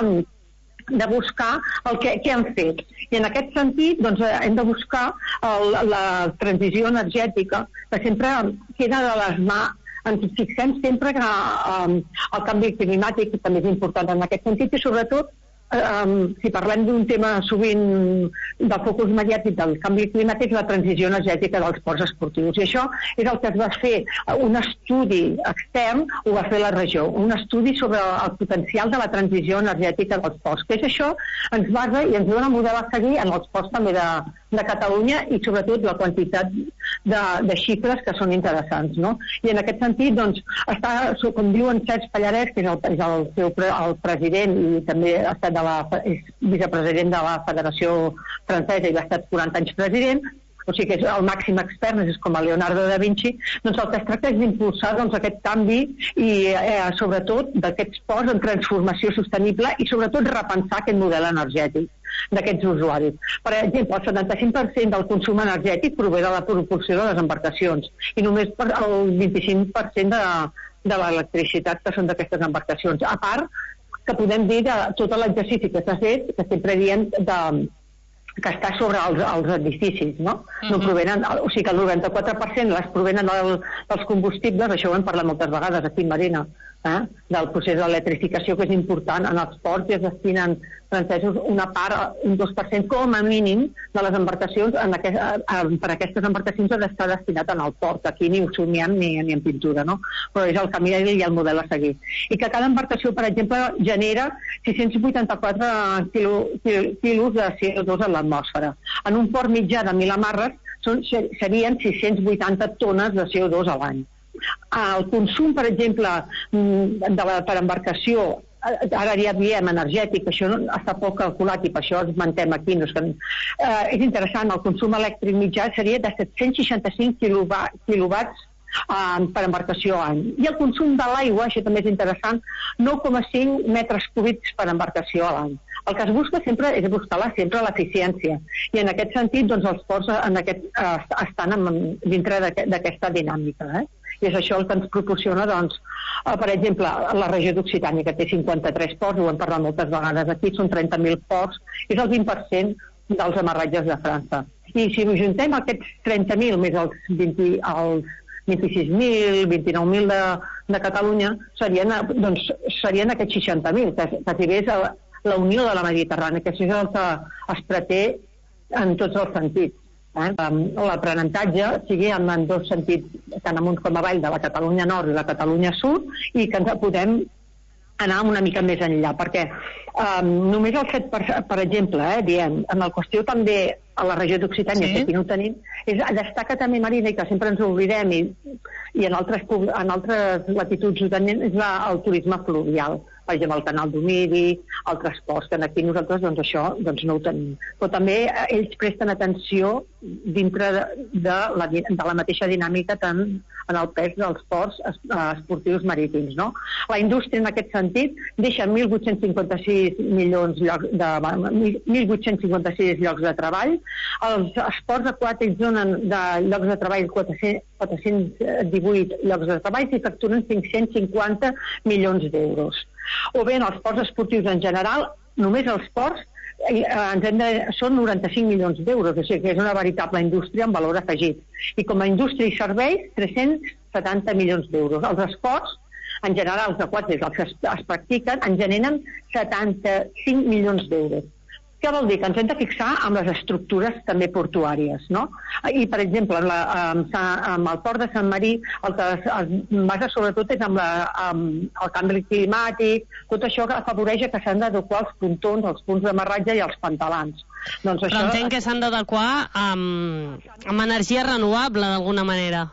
de buscar el que, què han fet. I en aquest sentit doncs, hem de buscar el, la transició energètica, que sempre queda de les mans. Ens fixem sempre que um, el canvi climàtic també és important en aquest sentit i sobretot Um, si parlem d'un tema sovint del focus mediàtic del canvi climàtic, la transició energètica dels ports esportius. I això és el que es va fer, un estudi extern, ho va fer la regió, un estudi sobre el potencial de la transició energètica dels ports. Que és això, ens basa i ens dona model a seguir en els ports també de, de Catalunya i sobretot la quantitat de, de xifres que són interessants, no? I en aquest sentit, doncs, està, com diuen Cesc Pallarès, que és el, és el seu el president i també ha estat de la, és vicepresident de la Federació Francesa i va estar quaranta anys president, o sigui que és el màxim expert, és com a Leonardo da Vinci, doncs el que es tracta és d'impulsar doncs, aquest canvi i eh, sobretot d'aquests ports en transformació sostenible i sobretot repensar aquest model energètic d'aquests usuaris. Per exemple, el setanta-cinc per cent del consum energètic prové de la propulsió de les embarcacions i només el vint-i-cinc per cent de, de l'electricitat que són d'aquestes embarcacions. A part, que podem dir de tot l'exercici que s'ha fet, que sempre diem de, que està sobre els, els edificis, no? No provenen, o sigui que el noranta-quatre per cent les provenen del, dels combustibles, això ho hem parlat moltes vegades aquí, Marina, eh? Del procés d'electrificació, que és important. En els ports ja es destinen francesos una part, un dos per cent com a mínim de les embarcacions, en aquest, per a aquestes embarcacions ha d'estar destinat en el port. Aquí ni ho somiem ni, ni en pintura, no? Però és el camí i el model a seguir. I que cada embarcació, per exemple, genera sis-cents vuitanta-quatre quilo, quilos de C O dos en l'atmosfera. En un port mitjà de mil amarres són, serien sis-cents vuitanta tones de C O dos a l'any. El consum, per exemple, de la, per embarcació, ara ja diem energètic, això no, està poc calculat i per això es mantem aquí. No és, que, eh, és interessant, el consum elèctric mitjà seria de set-cents seixanta-cinc quilowatts eh, per embarcació a any. I el consum de l'aigua, això també és interessant, nou coma cinc metres cúbics per embarcació a l'any. El que es busca sempre és buscar la, sempre l'eficiència. I en aquest sentit, doncs, els ports en aquest, eh, estan en, dintre d'aquesta dinàmica. Eh? I és això el que ens proporciona, doncs, eh, per exemple, la regió d'Occitània, que té cinquanta-tres ports, ho hem parlat moltes vegades aquí, són trenta mil ports, és el vint per cent dels amarratges de França. I si ho juntem aquests trenta mil més els, vint, els vint-i-sis mil, vint-i-nou mil de, de Catalunya, serien, doncs, serien aquests seixanta mil, que, que si bé és la, la unió de la Mediterrània, que això és el que es pretén en tots els sentits. Eh? L'aprenentatge sigui en, en dos sentits, tant amunt com avall, de la Catalunya Nord i la Catalunya Sud, i que ens podem anar una mica més enllà, perquè um, només el set per cent, per exemple, eh, diem, en la qüestió també a la regió d'Occitània, sí, que aquí no ho tenim, és, destaca també, Marina, i que sempre ens oblidem, i, i en, altres, en altres latituds ho tenim, és la, el turisme fluvial. per exemple, el canal d'Omidi, altres ports, que aquí nosaltres doncs, això doncs, no ho tenim. Però també ells presten atenció dintre de, de, la, de la mateixa dinàmica tant en el pes dels ports esportius marítims. No? La indústria, en aquest sentit, deixa mil vuit-cents cinquanta-sis milions llocs de, mil vuit-cents cinquanta-sis llocs de treball, els esports aquàtics donen de llocs de treball quatre-cents divuit llocs de treball i facturen cinc-cents cinquanta milions d'euros. O bé, en els ports esportius en general, només els ports ens hem de, són noranta-cinc milions d'euros, o sigui que és una veritable indústria amb valor afegit. I com a indústria i serveis, tres-cents setanta milions d'euros. Els esports, en general, els aquàtics, els que es, es practiquen, en generen setanta-cinc milions d'euros. Què vol dir? Que ens hem de fixar amb les estructures també portuàries, no? I, per exemple, amb, la, amb, amb el port de Sant Marí, el que es, es basa sobretot és amb, la, amb el canvi climàtic, tot això que afavoreix que s'han d'adequar els pontons, els punts d'amarratge i els pantalans. Doncs això... Però entenc que s'han d'adequar amb, amb energia renovable, d'alguna manera.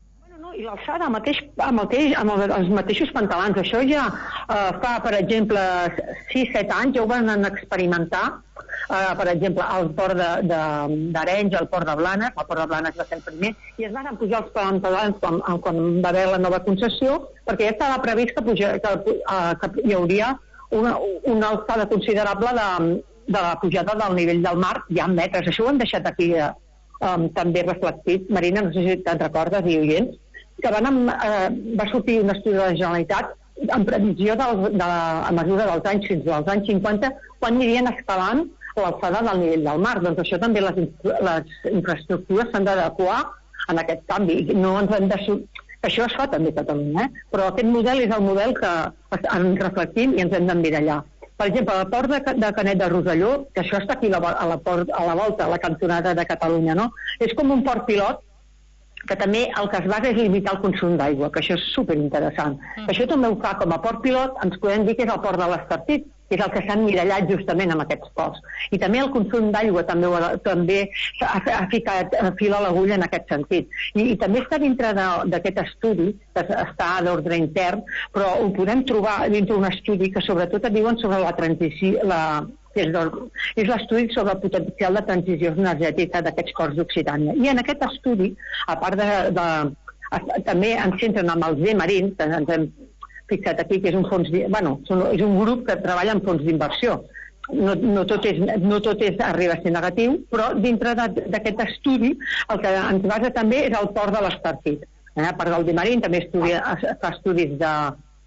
I l'alçada amb, mateix, amb, mateix, amb els mateixos pantalans. Això ja eh, fa, per exemple, sis set anys, ja ho van experimentar, eh, per exemple, al port d'Arenys, al port de Blanes, el port de Blanes va ser el primer, i es van pujar els pantalans quan, quan va haver la nova concessió, perquè ja estava previst que, puja, que, eh, que hi hauria una, una alçada considerable de, de la pujada del nivell del mar, ja en metres. Això ho han deixat aquí eh, eh, també reflectit. Marina, no sé si te'n recordes, i oients, que van amb, eh, va sortir un estudi de la Generalitat en previsió del, de la, a mesura dels anys fins als anys cinquanta, quan anirien escalant l'alçada del nivell del mar. Doncs això també les, les infraestructures s'han d'adequar en aquest canvi. No ens hem de... Això es fa també a Catalunya, eh? Però aquest model és el model que ens reflectim i ens hem d'emmirallar. Per exemple, el port de, de Canet de Rosselló, que això està aquí a la, a la, port, a la volta, a la cantonada de Catalunya, no? És com un port pilot que també el que es basa és limitar el consum d'aigua, que això és superinteressant. Mm. Això també ho fa com a port pilot, ens podem dir que és el port de l'Estartit, que és el que s'ha emmirallat justament amb aquests ports. I també el consum d'aigua també, també ha, ha ficat fil a l'agulla en aquest sentit. I, i també està dintre d'aquest estudi, que està d'ordre intern, però ho podem trobar dintre un estudi que sobretot et diuen sobre la transició, la, és l'estudi sobre el potencial de transició energètica d'aquests ports d'Occitània. I en aquest estudi, a part de... de també ens centren amb els G Marins, que ens hem fixat aquí, que és un fons... Bueno, és un grup que treballa en fons d'inversió. No, no, tot és, no tot és, arriba a ser negatiu, però dintre d'aquest estudi el que ens basa també és el port de l'Estartit. Eh? A part del G Marin també estudia, fa estudis de,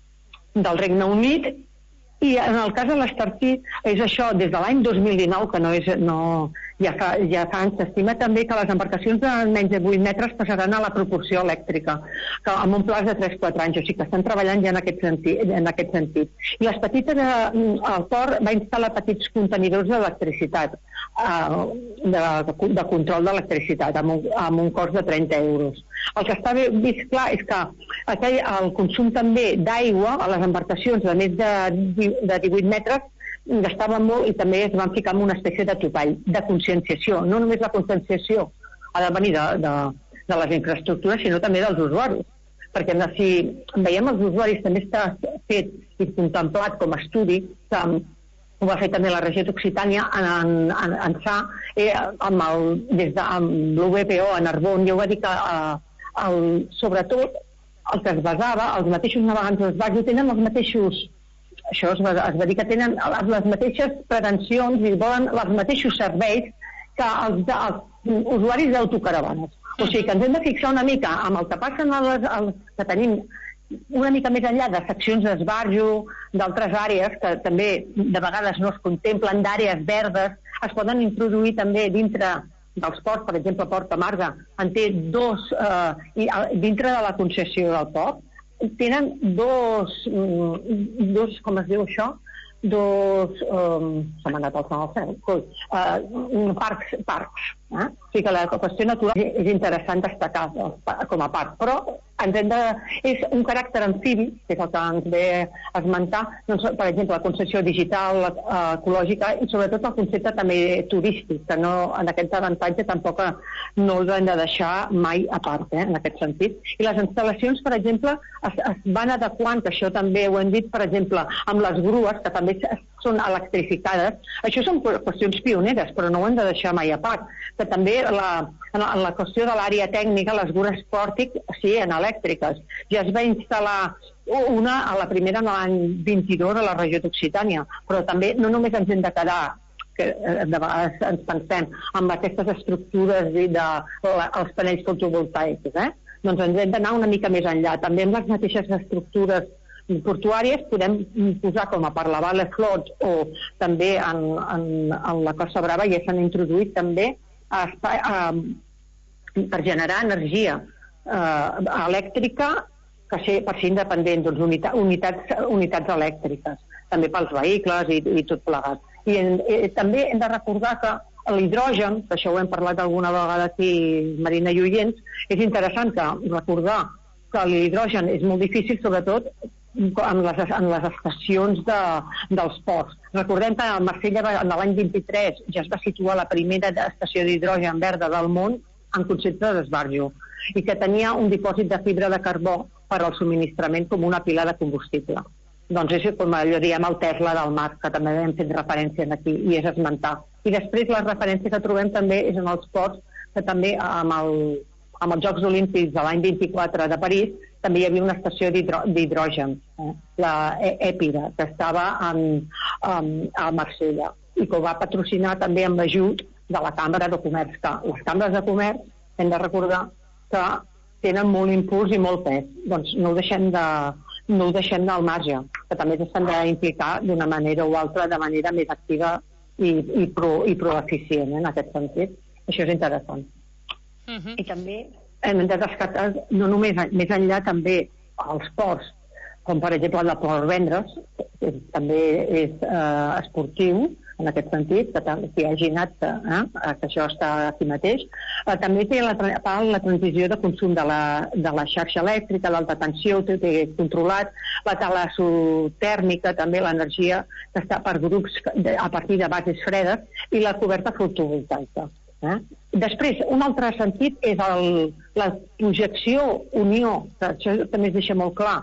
del Regne Unit. I en el cas de l'Estartit és això, des de l'any dos mil dinou, que no és, no, ja, fa, ja fa anys, s'estima també que les embarcacions de menys de vuit metres passaran a la proporció elèctrica, que amb un plaç de tres quatre anys, o sigui que estan treballant ja en aquest sentit. En aquest sentit. I les petites, el port va instal·lar petits contenidors d'electricitat, eh, de, de control d'electricitat, amb, un, amb un cost de trenta euros. El que està vist clar és que aquell, el consum també d'aigua a les embarcacions de més de de divuit metres gastaven molt i també es van ficar en una espècie de topall de conscienciació. No només la conscienciació ha de venir de, de, de les infraestructures, sinó també dels usuaris. Perquè si veiem els usuaris, també està fet i contemplat com a estudi, que ho va fer també la regió d'Occitània en, en, en Sa, eh, amb el, des de l'U B P O a Narbon, ja ho va dir que eh, el, sobretot el que es basava, els mateixos navegants dels barcos tenen els mateixos... Això es va, es va dir que tenen les mateixes pretensions i volen els mateixos serveis que els, els usuaris d'autocaravanes. O sigui que ens hem de fixar una mica amb el que passen a les, a les, que tenim una mica més enllà de seccions d'esbarjo, d'altres àrees que també de vegades no es contemplen, d'àrees verdes, es poden introduir també dintre dels ports, per exemple, Port Amarga, en té dos, eh, i, dintre de la concessió del port, tenen dos, dos, com es diu això, dos, um, se m'ha anat al cel, uh, parcs, parcs, Eh? O sigui que la qüestió natural és interessant destacar com a part, però ens hem de... és un caràcter amfibi, que és el que ens ve a esmentar, doncs, per exemple, la concessió digital, eh, ecològica, i sobretot el concepte també turístic, que no, en aquest avantatge tampoc no ho hem de deixar mai a part, eh, en aquest sentit. I les instal·lacions, per exemple, es, es van adequant, que això també ho hem dit, per exemple, amb les grues, que també són electrificades. Això són qüestions pioneres, però no ho hem de deixar mai a part. Que també la, en la qüestió de l'àrea tècnica, les grues pòrtic, sí, en elèctriques. Ja es va instal·lar una a la primera en l'any vint-i-dos a la regió d'Occitània, però també no només ens hem de quedar, que de vegades ens pensem, amb aquestes estructures i de, la, els panells fotovoltaics, eh? Doncs ens hem d'anar una mica més enllà. També amb les mateixes estructures portuàries podem posar com a per la Vale Flots o també en, en, en la Costa Brava ja s'han introduït també a, a, per generar energia eh, elèctrica que ser, per ser independent, doncs unita, unitats, unitats elèctriques, també pels vehicles i, i tot plegat. I, en, i també hem de recordar que l'hidrogen, que això ho hem parlat alguna vegada aquí, Marina i oients, és interessant que recordar que l'hidrogen és molt difícil, sobretot en les, en les estacions de, dels ports. Recordem que a Marsella en l'any vint-i-tres ja es va situar la primera estació d'hidrogen verda del món en concepte d'esbarjo i que tenia un dipòsit de fibra de carbó per al subministrament com una pila de combustible. Doncs és com allò diem el Tesla del mar, que també hem fet referències aquí i és esmentar. I després la referència que trobem també és en els ports, que també amb, el, amb els Jocs Olímpics de l'any vint-i-quatre de París també hi havia una estació d'hidrogen, eh? la Épira, que estava en, en, a Marsella i que ho va patrocinar també amb l'ajut de la Càmera de Comerç, que les càmeres de comerç hem de recordar que tenen molt impuls i molt pes. Doncs no ho deixem de, no ho deixem del marge, que també s'han d'implicar d'una manera o altra de manera més activa i, i, pro, i proeficient, eh, en aquest sentit. Això és interessant. Uh-huh. I també hem de descartar, no només més enllà també els ports, com per exemple el de Port Vendres, que també és eh, esportiu, en aquest sentit, que, que hi hagi anat, eh, que això està aquí mateix. Eh, també té la, la transició de consum de la, de la xarxa elèctrica, l'alta tensió, té, té controlat, la talasotèrmica, també l'energia que està per grups de, a partir de bases fredes, i la coberta fotovoltaica. Eh? Després, un altre sentit és el, la projecció unió, que això també es deixa molt clar,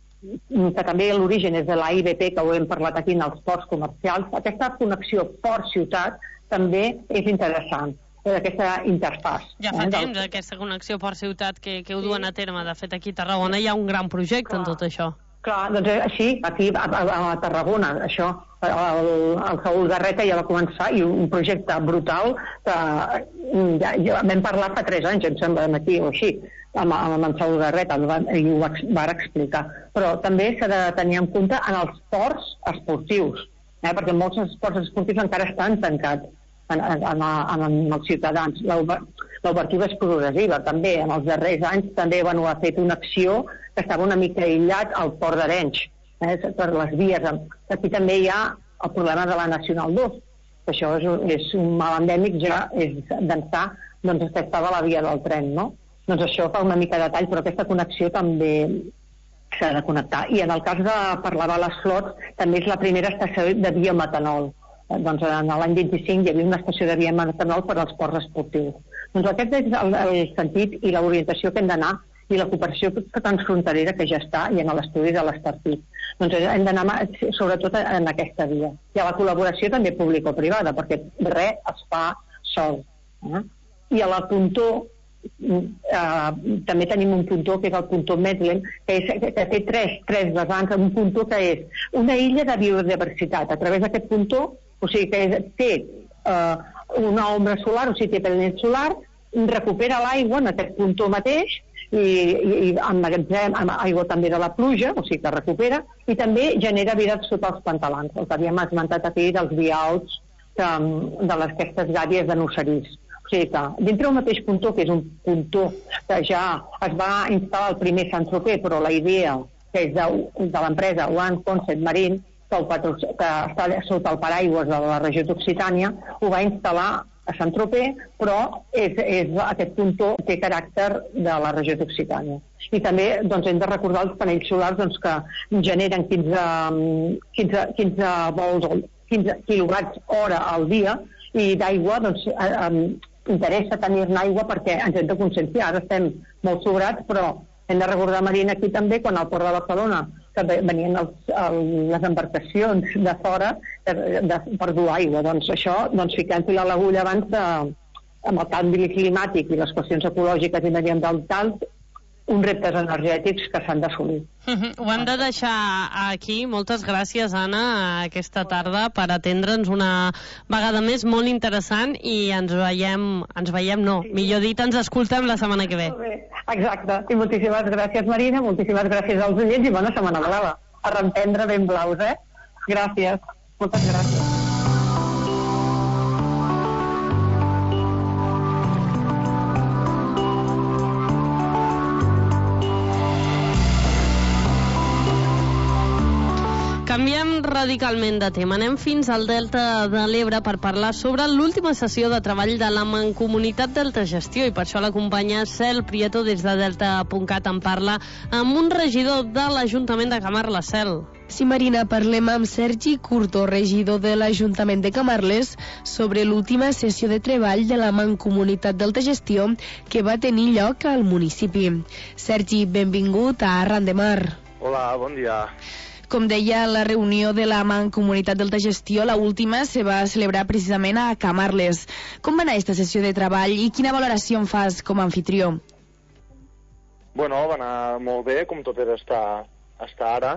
que també l'origen és de la I B P, que ho hem parlat aquí en els ports comercials. Aquesta connexió port-ciutat també és interessant, aquesta interfàs. Ja fa eh? temps, aquesta connexió port-ciutat que, que ho duen a terme. De fet, aquí a Tarragona hi ha un gran projecte Clar. en tot això. Clar, doncs així, aquí a, a, a Tarragona, això, el, el Saúl Garreta ja va començar, i un projecte brutal que ja, ja vam parlar fa tres anys, em sembla, aquí o així, amb, amb en Saúl Garreta, i ho va, va explicar. Però també s'ha de tenir en compte en els ports esportius, eh, perquè molts esports esportius encara estan tancats en, en, en, en els ciutadans. L'obertura és progressiva, també. En els darrers anys també bueno, ha fet una acció que estava una mica aïllat al port d'Arenys, eh, per les vies. Aquí també hi ha el problema de la Nacional dos, que això és, és un mal endèmic ja, és d'ençà doncs, aquesta de la via del tren, no? Doncs això fa una mica de tall, però aquesta connexió també s'ha de connectar. I en el cas de parlar de les Flots, també és la primera estació de biometanol. Eh, doncs en l'any vint-i-cinc hi havia una estació de biometanol per als ports esportius. Doncs aquest és el, el sentit i l'orientació que hem d'anar, i la cooperació transfronterera que ja està i en l'estudi de l'Estartit. Doncs hem d'anar sobretot en aquesta via. I a la col·laboració també público-privada, perquè res es fa sol. Eh? I a la puntó, eh, també tenim un puntó que és el puntó Medlem, que, és, que té tres, tres vessants, un puntó que és una illa de biodiversitat. A través d'aquest puntó, o sigui que té eh, una ombra solar, o sigui té panells solars, recupera l'aigua en aquest puntó mateix, i, i, i emmagatzem amb aigua també de la pluja, o sigui que recupera, i també genera vida sota els pantalans, el que havíem esmentat aquí dels viauts de, de les aquestes gàbies de Nusserís. O sigui que dintre del mateix puntó, que és un puntó que ja es va instal·lar el primer Saint-Tropez, però la idea que és de, de l'empresa One Concept Marine, que, el patro, que està sota el paraigües de la regió d'Occitània, ho va instal·lar a Sant-Tropez, però és, és, aquest pontó té caràcter de la regió d'Occitània. I també doncs, hem de recordar els panells solars doncs, que generen quinze, quinze, quinze vols, quinze quilowatts hora al dia, i d'aigua doncs, eh, eh, interessa tenir-ne aigua perquè ens hem de conscienciar. Ara estem molt sobrats, però hem de recordar, Marina, aquí també, quan al Port de Barcelona que venien els, el, les embarcacions de fora de, de, per dur aigua. Doncs això, doncs ficant-hi a l'agulla abans de, amb el canvi climàtic i les qüestions ecològiques i mediambientals, uns reptes energètics que s'han d'assolir. Uh-huh. Ho hem de deixar aquí. Moltes gràcies, Anna, aquesta tarda per atendre'ns una vegada més, molt interessant, i ens veiem, ens veiem no, millor dit, ens escoltem la setmana que ve. Exacte, i moltíssimes gràcies, Marina, moltíssimes gràcies als oients i bona setmana blava. A reprendre ben blaus, eh? Gràcies, moltes gràcies. Canviem radicalment de tema. Anem fins al Delta de l'Ebre per parlar sobre l'última sessió de treball de la Mancomunitat Delta Gestió, i per això l'acompanya Cel Prieto des de delta punt cat. En parla amb un regidor de l'Ajuntament de Camarles. Cel. Sí, Marina, parlem amb Sergi Curto, regidor de l'Ajuntament de Camarles, sobre l'última sessió de treball de la Mancomunitat Delta Gestió que va tenir lloc al municipi. Sergi, benvingut a Arran de Mar. Hola, bon dia. Com deia, la reunió de la Mancomunitat Delta Gestió, la última, se va celebrar precisament a Camarles. Com va anar aquesta sessió de treball i quina valoració en fas com a anfitrió? Bueno, va anar molt bé, com tot era estar, estar ara.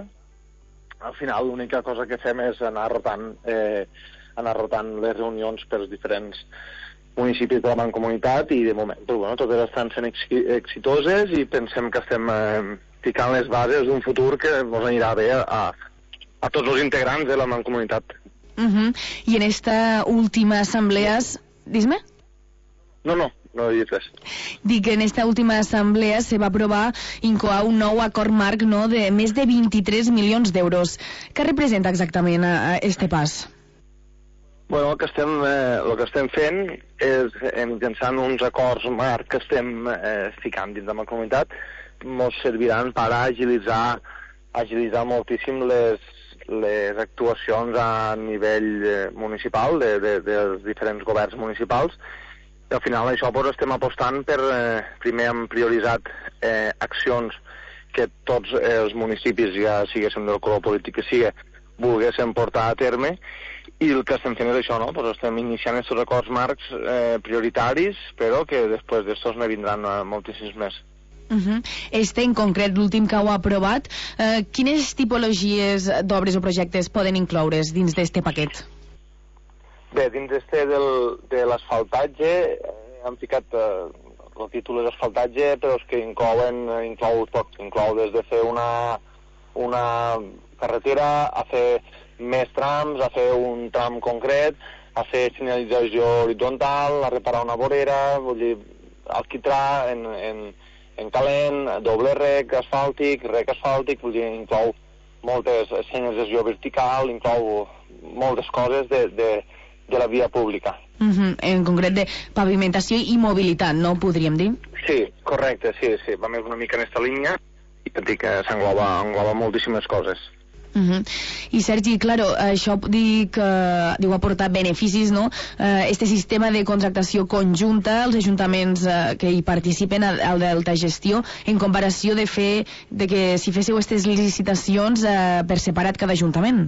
Al final, l'única cosa que fem és anar rotant, eh, anar rotant les reunions pels diferents municipis de la Mancomunitat, i de moment, però, bueno, totes estan sent exitoses i pensem que estem eh, ficant les bases d'un futur que ens anirà bé a, a tots els integrants de la Mancomunitat. Uh-huh. I en esta última assemblea... Dis-me? No, no, no he dit res. Dic que en esta última assemblea se va aprovar incloure un nou acord marc, no, de més de vint-i-tres milions d'euros. Què representa exactament a, a este pas? Bueno, el que estem, eh, el que estem fent és, eh, mitjançant uns acords marc que estem eh, ficant dins de la Mancomunitat, ens serviran per agilitzar, agilitzar moltíssim les, les actuacions a nivell eh, municipal, de, de, dels diferents governs municipals. I al final això pues, estem apostant per, eh, primer hem prioritzat eh, accions que tots els municipis, ja siguessin del color polític que sigui, volguessin portar a terme, i el que estem fent és això, no? Pues estem iniciant aquests acords marcs eh, prioritaris, però que després d'estos ne vindran eh, moltíssims més. Uh-huh. Este en concret, l'últim que heu aprovat, eh, quines tipologies d'obres o projectes poden incloure's dins d'este paquet? Bé, dins d'este del, de l'asfaltatge eh, hem ficat eh, el títol és asfaltatge, però és que inclouen, inclou tot, inclou des de fer una, una carretera, a fer més trams, a fer un tram concret, a fer senyalització horitzontal, a reparar una vorera, vull dir, alquitrà en, en en calent, doble rec asfàltic, rec asfàltic, vull dir, inclou moltes senyalització vertical, inclou moltes coses de, de, de la via pública. Uh-huh. En concret de pavimentació i mobilitat, no podríem dir? Sí, correcte, sí, sí, va més una mica en aquesta línia i per dir que s'engloba engloba moltíssimes coses. Uh-huh. I Sergi, claro, això dic, uh, diu aportar beneficis, no? Uh, este sistema de contractació conjunta als ajuntaments uh, que hi participen al, al Delta Gestió, en comparació de fer de que si féssiu aquestes licitacions uh, per separat cada ajuntament.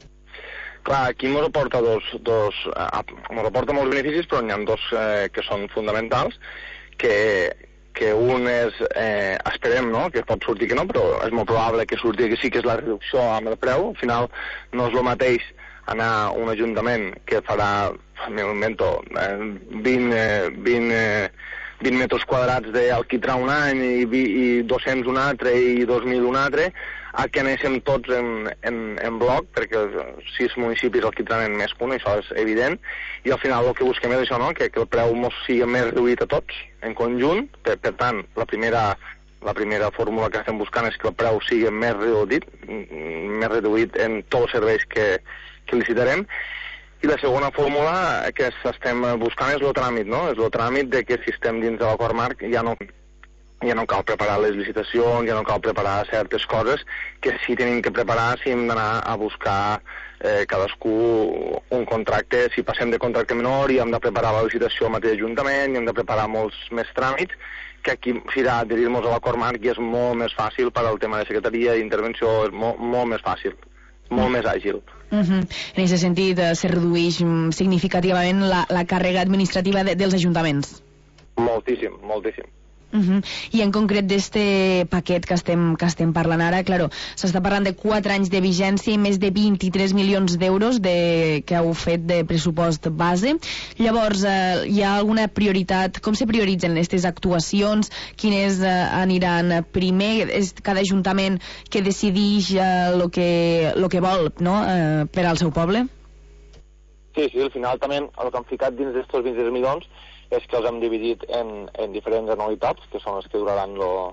Clar, aquí ens aporta dos, dos uh, ens aporta molts beneficis, però n'hi ha dos uh, que són fonamentals, que que un és, eh, esperem, no?, que pot sortir que no, però és molt probable que surti que sí que és la reducció amb el preu. Al final no és el mateix anar a un ajuntament que farà, m'ho invento, eh, vint, vint, vint metres quadrats d'alquitrà un any i, i dos-cents un altre i dos mil un altre, a que anéssim tots en, en, en bloc, perquè sis municipis alquitranen més que un, això és evident, i al final el que busquem és això, no?, que, que el preu mos sigui més reduït a tots, en conjunt. Per, per tant, la primera, la primera fórmula que estem buscant és que el preu sigui més reduït, més reduït en tots els serveis que, que licitarem, I la segona fórmula que estem buscant és el tràmit, no? És el tràmit de que si estem dins de l'acord marc ja no, ja no cal preparar les licitacions, ja no cal preparar certes coses que sí tenim que preparar si hem d'anar a buscar eh, cadascú un contracte. Si passem de contracte menor i hem de preparar la licitació al mateix ajuntament i hem de preparar molts més tràmits, que aquí serà adherir-nos a l'acord marc i és molt més fàcil per al tema de secretaria i intervenció, és molt, molt més fàcil, molt més àgil. Uh -huh. En aquest sentit, eh, se redueix significativament la, la càrrega administrativa de, dels ajuntaments. Moltíssim, moltíssim. Uh -huh. I en concret d'este paquet que estem, que estem parlant ara, claro, s'està parlant de quatre anys de vigència i més de vint-i-tres milions d'euros de, que heu fet de pressupost base. Llavors, eh, hi ha alguna prioritat? Com se prioritzen aquestes actuacions? Quines eh, aniran primer? És cada ajuntament que decideix el eh, que, lo que vol, no?, eh, per al seu poble? Sí, sí, al final també el que hem ficat dins d'estos vint-i-tres milions és que els hem dividit en, en diferents anualitats, que són les que duraran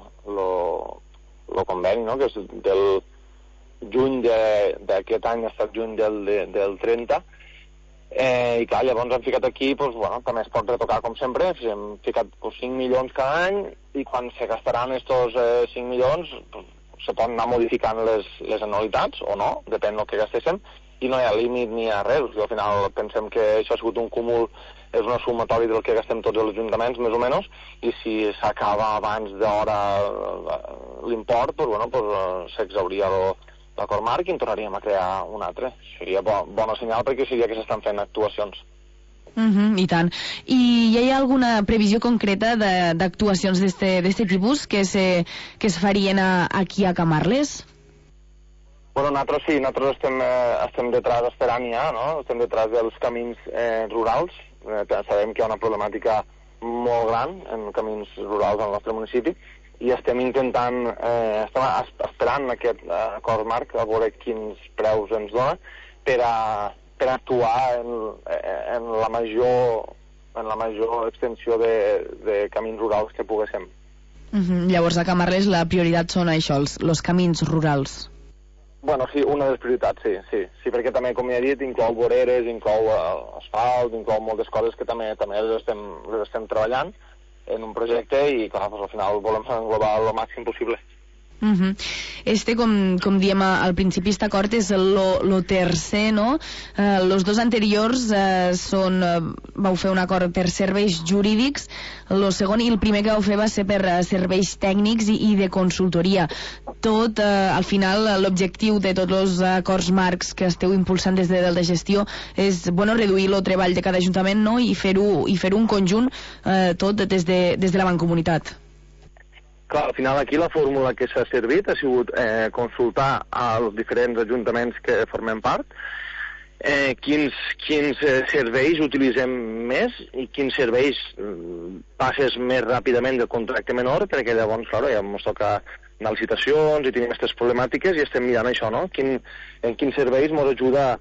el conveni, no?, que és del juny d'aquest any, ha estat juny del, de, del trenta, eh, i clar, llavors hem ficat aquí, pues, bueno, també es pot retocar com sempre, hem ficat pues, cinc milions cada any, i quan se gastaran estos eh, cinc milions, pues, se poden anar modificant les, les anualitats, o no, depèn del que gastéssim, i no hi ha límit ni hi ha res. I al final pensem que això ha sigut un cúmul, és una sumatori del que gastem tots els ajuntaments, més o menys, i si s'acaba abans d'hora l'import, pues, bueno, pues, s'exhauria l'acord marc i en tornaríem a crear un altre. Seria bo, bona senyal perquè seria que s'estan fent actuacions. Uh -huh, I tant. I hi ha alguna previsió concreta d'actuacions d'aquest tipus que se, que es farien a, aquí a Camarles? Bueno, nosaltres sí, nosaltres estem, eh, estem detrás esperant ja, no? Estem detrás dels camins eh, rurals. Eh, sabem que hi ha una problemàtica molt gran en camins rurals al nostre municipi i estem intentant, eh, estem esperant aquest eh, acord marc a veure quins preus ens dona per a, per a actuar en, en, la major, en la major extensió de, de camins rurals que poguéssim. Uh -huh. Llavors a Camarles la prioritat són això, els, els camins rurals. Bueno, sí, una de les prioritats, sí, sí. Sí, perquè també, com ja he dit, inclou voreres, inclou uh, asfalt, inclou moltes coses que també també les estem, les estem treballant en un projecte i, clar, pues, al final volem englobar el màxim possible. Uh -huh. Este, com, com diem al principi, aquest acord és el tercer, no? Eh, los dos anteriors eh, són, eh, vau fer un acord per serveis jurídics, el segon i el primer que vau fer va ser per uh, serveis tècnics i, i de consultoria. Tot, eh, al final, l'objectiu de tots els acords marcs que esteu impulsant des de, de gestió és, bueno, reduir el treball de cada ajuntament, no?, i fer-ho i fer-ho un conjunt, eh, tot des de, des de la mancomunitat. Clar, al final aquí la fórmula que s'ha servit ha sigut eh, consultar als diferents ajuntaments que formem part eh, quins, quins eh, serveis utilitzem més i quins serveis eh, passes més ràpidament del contracte menor, perquè llavors, clar, ja ens toca anar a licitacions i tenim aquestes problemàtiques i estem mirant això, no? Quin, en quins serveis ens ajuda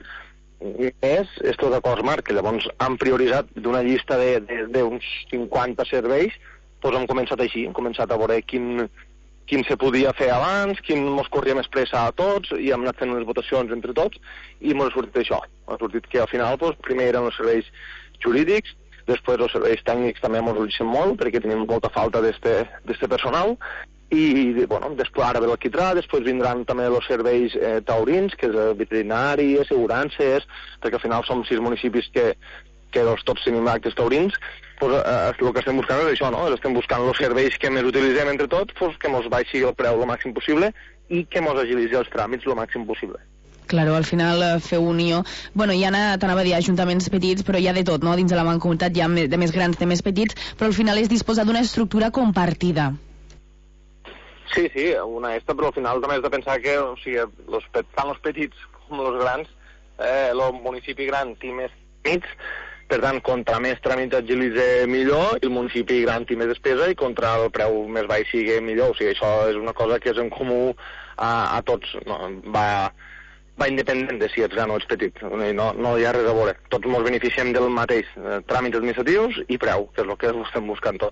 més estos acords marc, que llavors han prioritzat d'una llista d'uns cinquanta serveis. Doncs hem començat així, hem començat a veure quin, quin se podia fer abans, quin ens corria més pressa a tots, i hem anat fent unes votacions entre tots, i ens ha sortit això. Ha sortit que al final, doncs, primer eren els serveis jurídics, després els serveis tècnics també ens urgeixen molt, perquè tenim molta falta d'este personal, i, bueno, després ara ve l'alquitrà, després vindran també els serveis eh, taurins, que és el veterinari, assegurances, perquè al final som sis municipis que, que doncs, tots tenim actes taurins. Pues, eh, el que estem buscant és això, no? Estem buscant els serveis que més utilitzem entre tots, pues, que ens baixi el preu el màxim possible i que ens agilitzi els tràmits el màxim possible. Claro, al final eh, fer unió... Bueno, hi ha, t'anava a dir, ajuntaments petits, però hi ha de tot, no? Dins de la mancomunitat hi ha de més grans, de més petits, però al final és disposar d'una estructura compartida. Sí, sí, una esta, però al final també has de pensar que, o sigui, los pet, tant els petits com els grans, eh, el municipi gran té més tràmits, per tant, contra més tràmits agilitza millor, i el municipi gran té més despesa, i contra el preu més baix sigui millor. O sigui, això és una cosa que és en comú a, a tots. No, va, va independent de si ets gran o ets petit. No, no hi ha res a veure. Tots ens beneficiem del mateix. Eh, tràmits administratius i preu, que és el que estem buscant tots.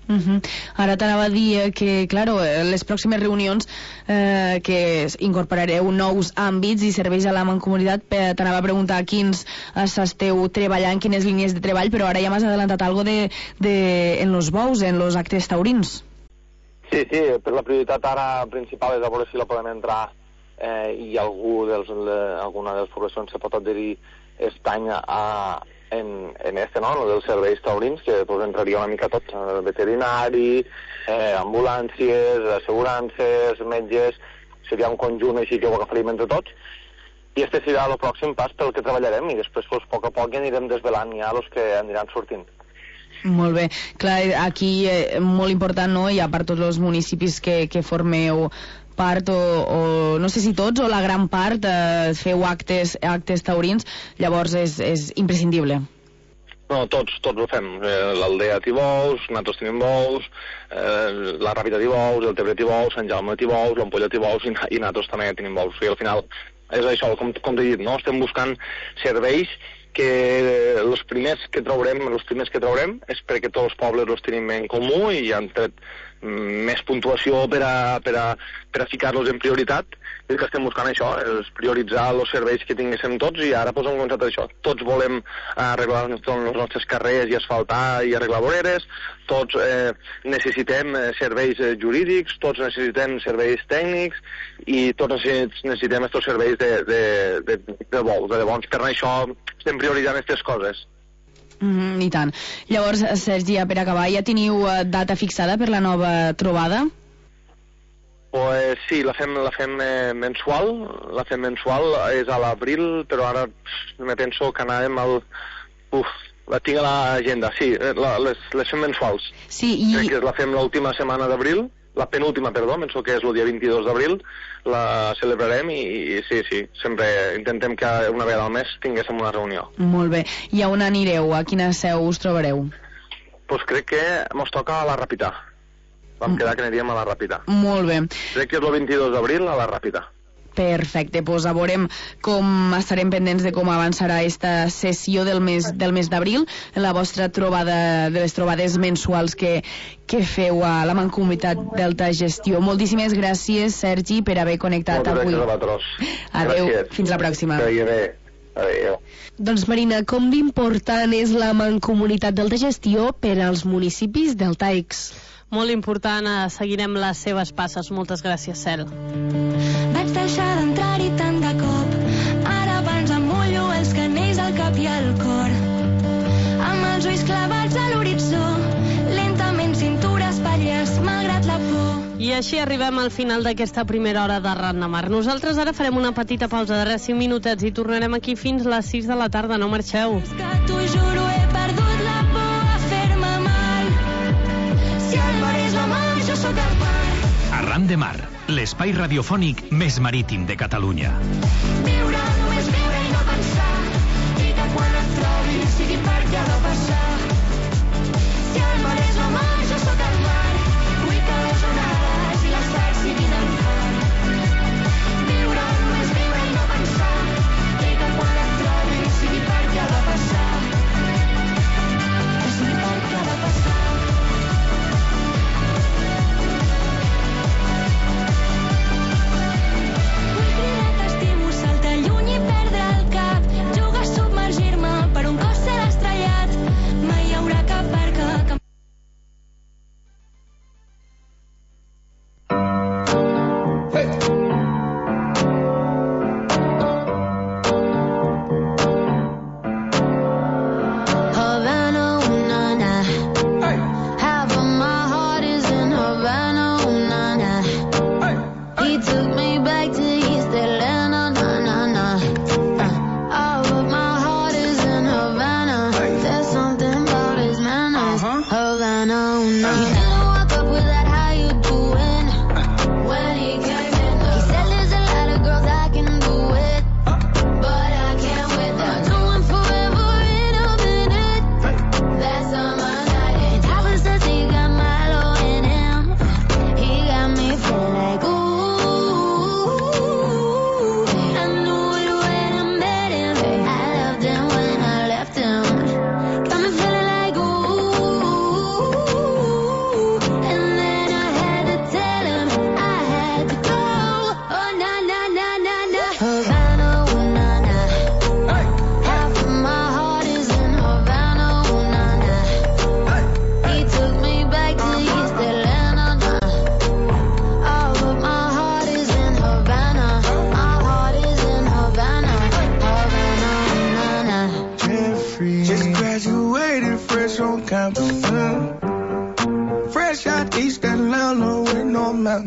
Uh -huh. Ara t'anava a dir que, claro, les pròximes reunions eh, que incorporareu nous àmbits i serveis a la mancomunitat, t'anava a preguntar quins esteu treballant, quines línies de treball, però ara ja m'has adelantat algo de, de, en los bous, en los actes taurins. Sí, sí, la prioritat ara principal és a veure si la podem entrar eh, i algú dels, le, alguna de les poblacions se pot adherir aquest any a en, en este, no?, dels serveis taurins, que pues, entraria una mica tot, eh, veterinari, eh, ambulàncies, assegurances, metges, seria un conjunt així que ho agafaríem entre tots, i este serà el pròxim pas pel que treballarem, i després, pues, a poc a poc, ja anirem desvelant ja els que aniran sortint. Molt bé, clar, aquí eh, molt important, no?, i a part tots els municipis que, que formeu part, o, o no sé si tots o la gran part eh, feu actes, actes taurins, llavors és, és imprescindible. No, tots, tots ho fem. Eh, L'Aldea té bous, nosaltres tenim bous, eh, la Ràpita té bous, el Tebre té bous, Sant Jaume té bous, l'Ampolla té bous, i, i nosaltres també tenim bous. I al final és això, com, com t'he dit, no? Estem buscant serveis que els primers que traurem, els primers que traurem és perquè tots els pobles els tenim en comú i han tret més puntuació per a, per a, per a ficar-los en prioritat. És que estem buscant això, és prioritzar els serveis que tinguéssim tots, i ara pues, hem començat això. Tots volem arreglar els nostres carrers i asfaltar i arreglar voreres, tots eh, necessitem serveis jurídics, tots necessitem serveis tècnics i tots necessitem aquests serveis de, de, de, de bous. De bons. Per això estem prioritzant aquestes coses. Mm, I tant. Llavors, Sergi, per acabar, ja teniu data fixada per la nova trobada? Pues sí, la fem, la fem eh, mensual, la fem mensual, és a l'abril, però ara pff, me penso que anàvem al... Uf, la tinc a l'agenda, sí, la, les, les fem mensuals. Sí, i... Crec que la fem l'última setmana d'abril, la penúltima, perdó, penso que és el dia vint-i-dos d'abril, la celebrarem i, i sí, sí, sempre intentem que una vegada al mes tinguéssim una reunió. Molt bé. I a on anireu? A quina seu us trobareu? Pues crec que mos toca a la Ràpita. Vam quedar que aniríem a la Ràpita. Molt bé. Crec que és el vint-i-dos d'abril a la Ràpita. Perfecte, doncs a veurem com estarem pendents de com avançarà esta sessió del mes del mes d'abril, la vostra trobada, de les trobades mensuals que, que feu a la Mancomunitat Delta Gestió. Moltíssimes gràcies, Sergi, per haver connectat Moltes avui. Moltes gràcies a vosaltres. Adéu, gràcies. Fins la pròxima. Que vagi bé. Adéu. Doncs Marina, com d'important és la Mancomunitat Delta Gestió per als municipis deltaics? Molt important, eh, seguirem les seves passes. Moltes gràcies, Cel. Vaig deixar d'entrar-hi tant de cop, ara abans em mullo els canells al cap i al cor, amb els ulls clavats a l'horitzó, lentament cintura espatlles malgrat la por. I així arribem al final d'aquesta primera hora de Ran de Mar. Nosaltres ara farem una petita pausa de res cinc minutets i tornarem aquí fins les sis de la tarda. No marxeu. És que t'ho juro, he perdut la por a fer-me mal. Si el mar és la mar, jo sóc el mar. Arran de Mar, l'espai radiofònic més marítim de Catalunya. Viure, només viure i no pensar, i que quan et trobi sigui perquè ha de passar. Si el mar és la mar, jo sóc el mar, vull que les onades i l'estat siguin en far. Viure, només viure i no pensar, i que quan et trobi sigui perquè ha de passar. Que sigui perquè ha de passar.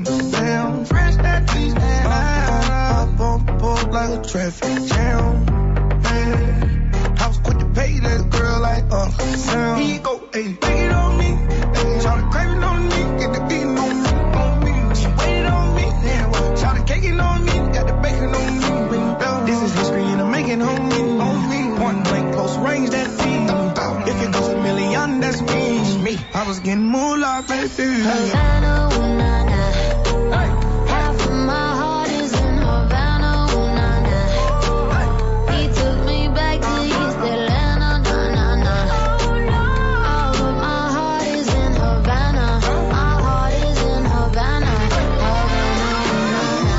Damn, fresh that piece, and I up on board like a traffic jam. Man, I was quick to pay that girl like Uncle Sam. He go, hey, take it on me. Hey, try to crave it on me, get the beating on me, on me. She waited on me, damn, try to cake it on me, got the bacon on me. This is history and I'm making on me, on me. Point blank, close range, that feed. If it goes a million, that's me. Me, I was getting moolah, baby. Havana, ooh, nah, nah. Half of my heart is in Havana, ooh, nah, nah. He took me back to East Atlanta, nah, nah, nah. All of my heart is in Havana. My heart is in Havana. Havana, ooh,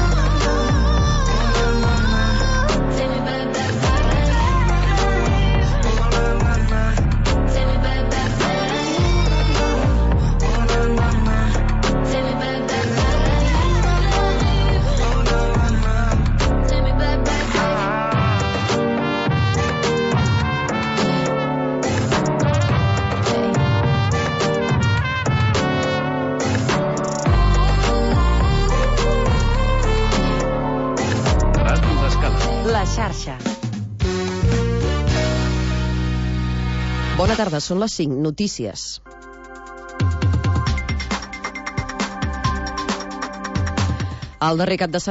nah, nah. Take me back, back, back. Take me back, back, back. Ràdio d'Escala. La xarxa. Bona tarda, són les cinc. Notícies. El darrer cap de setmana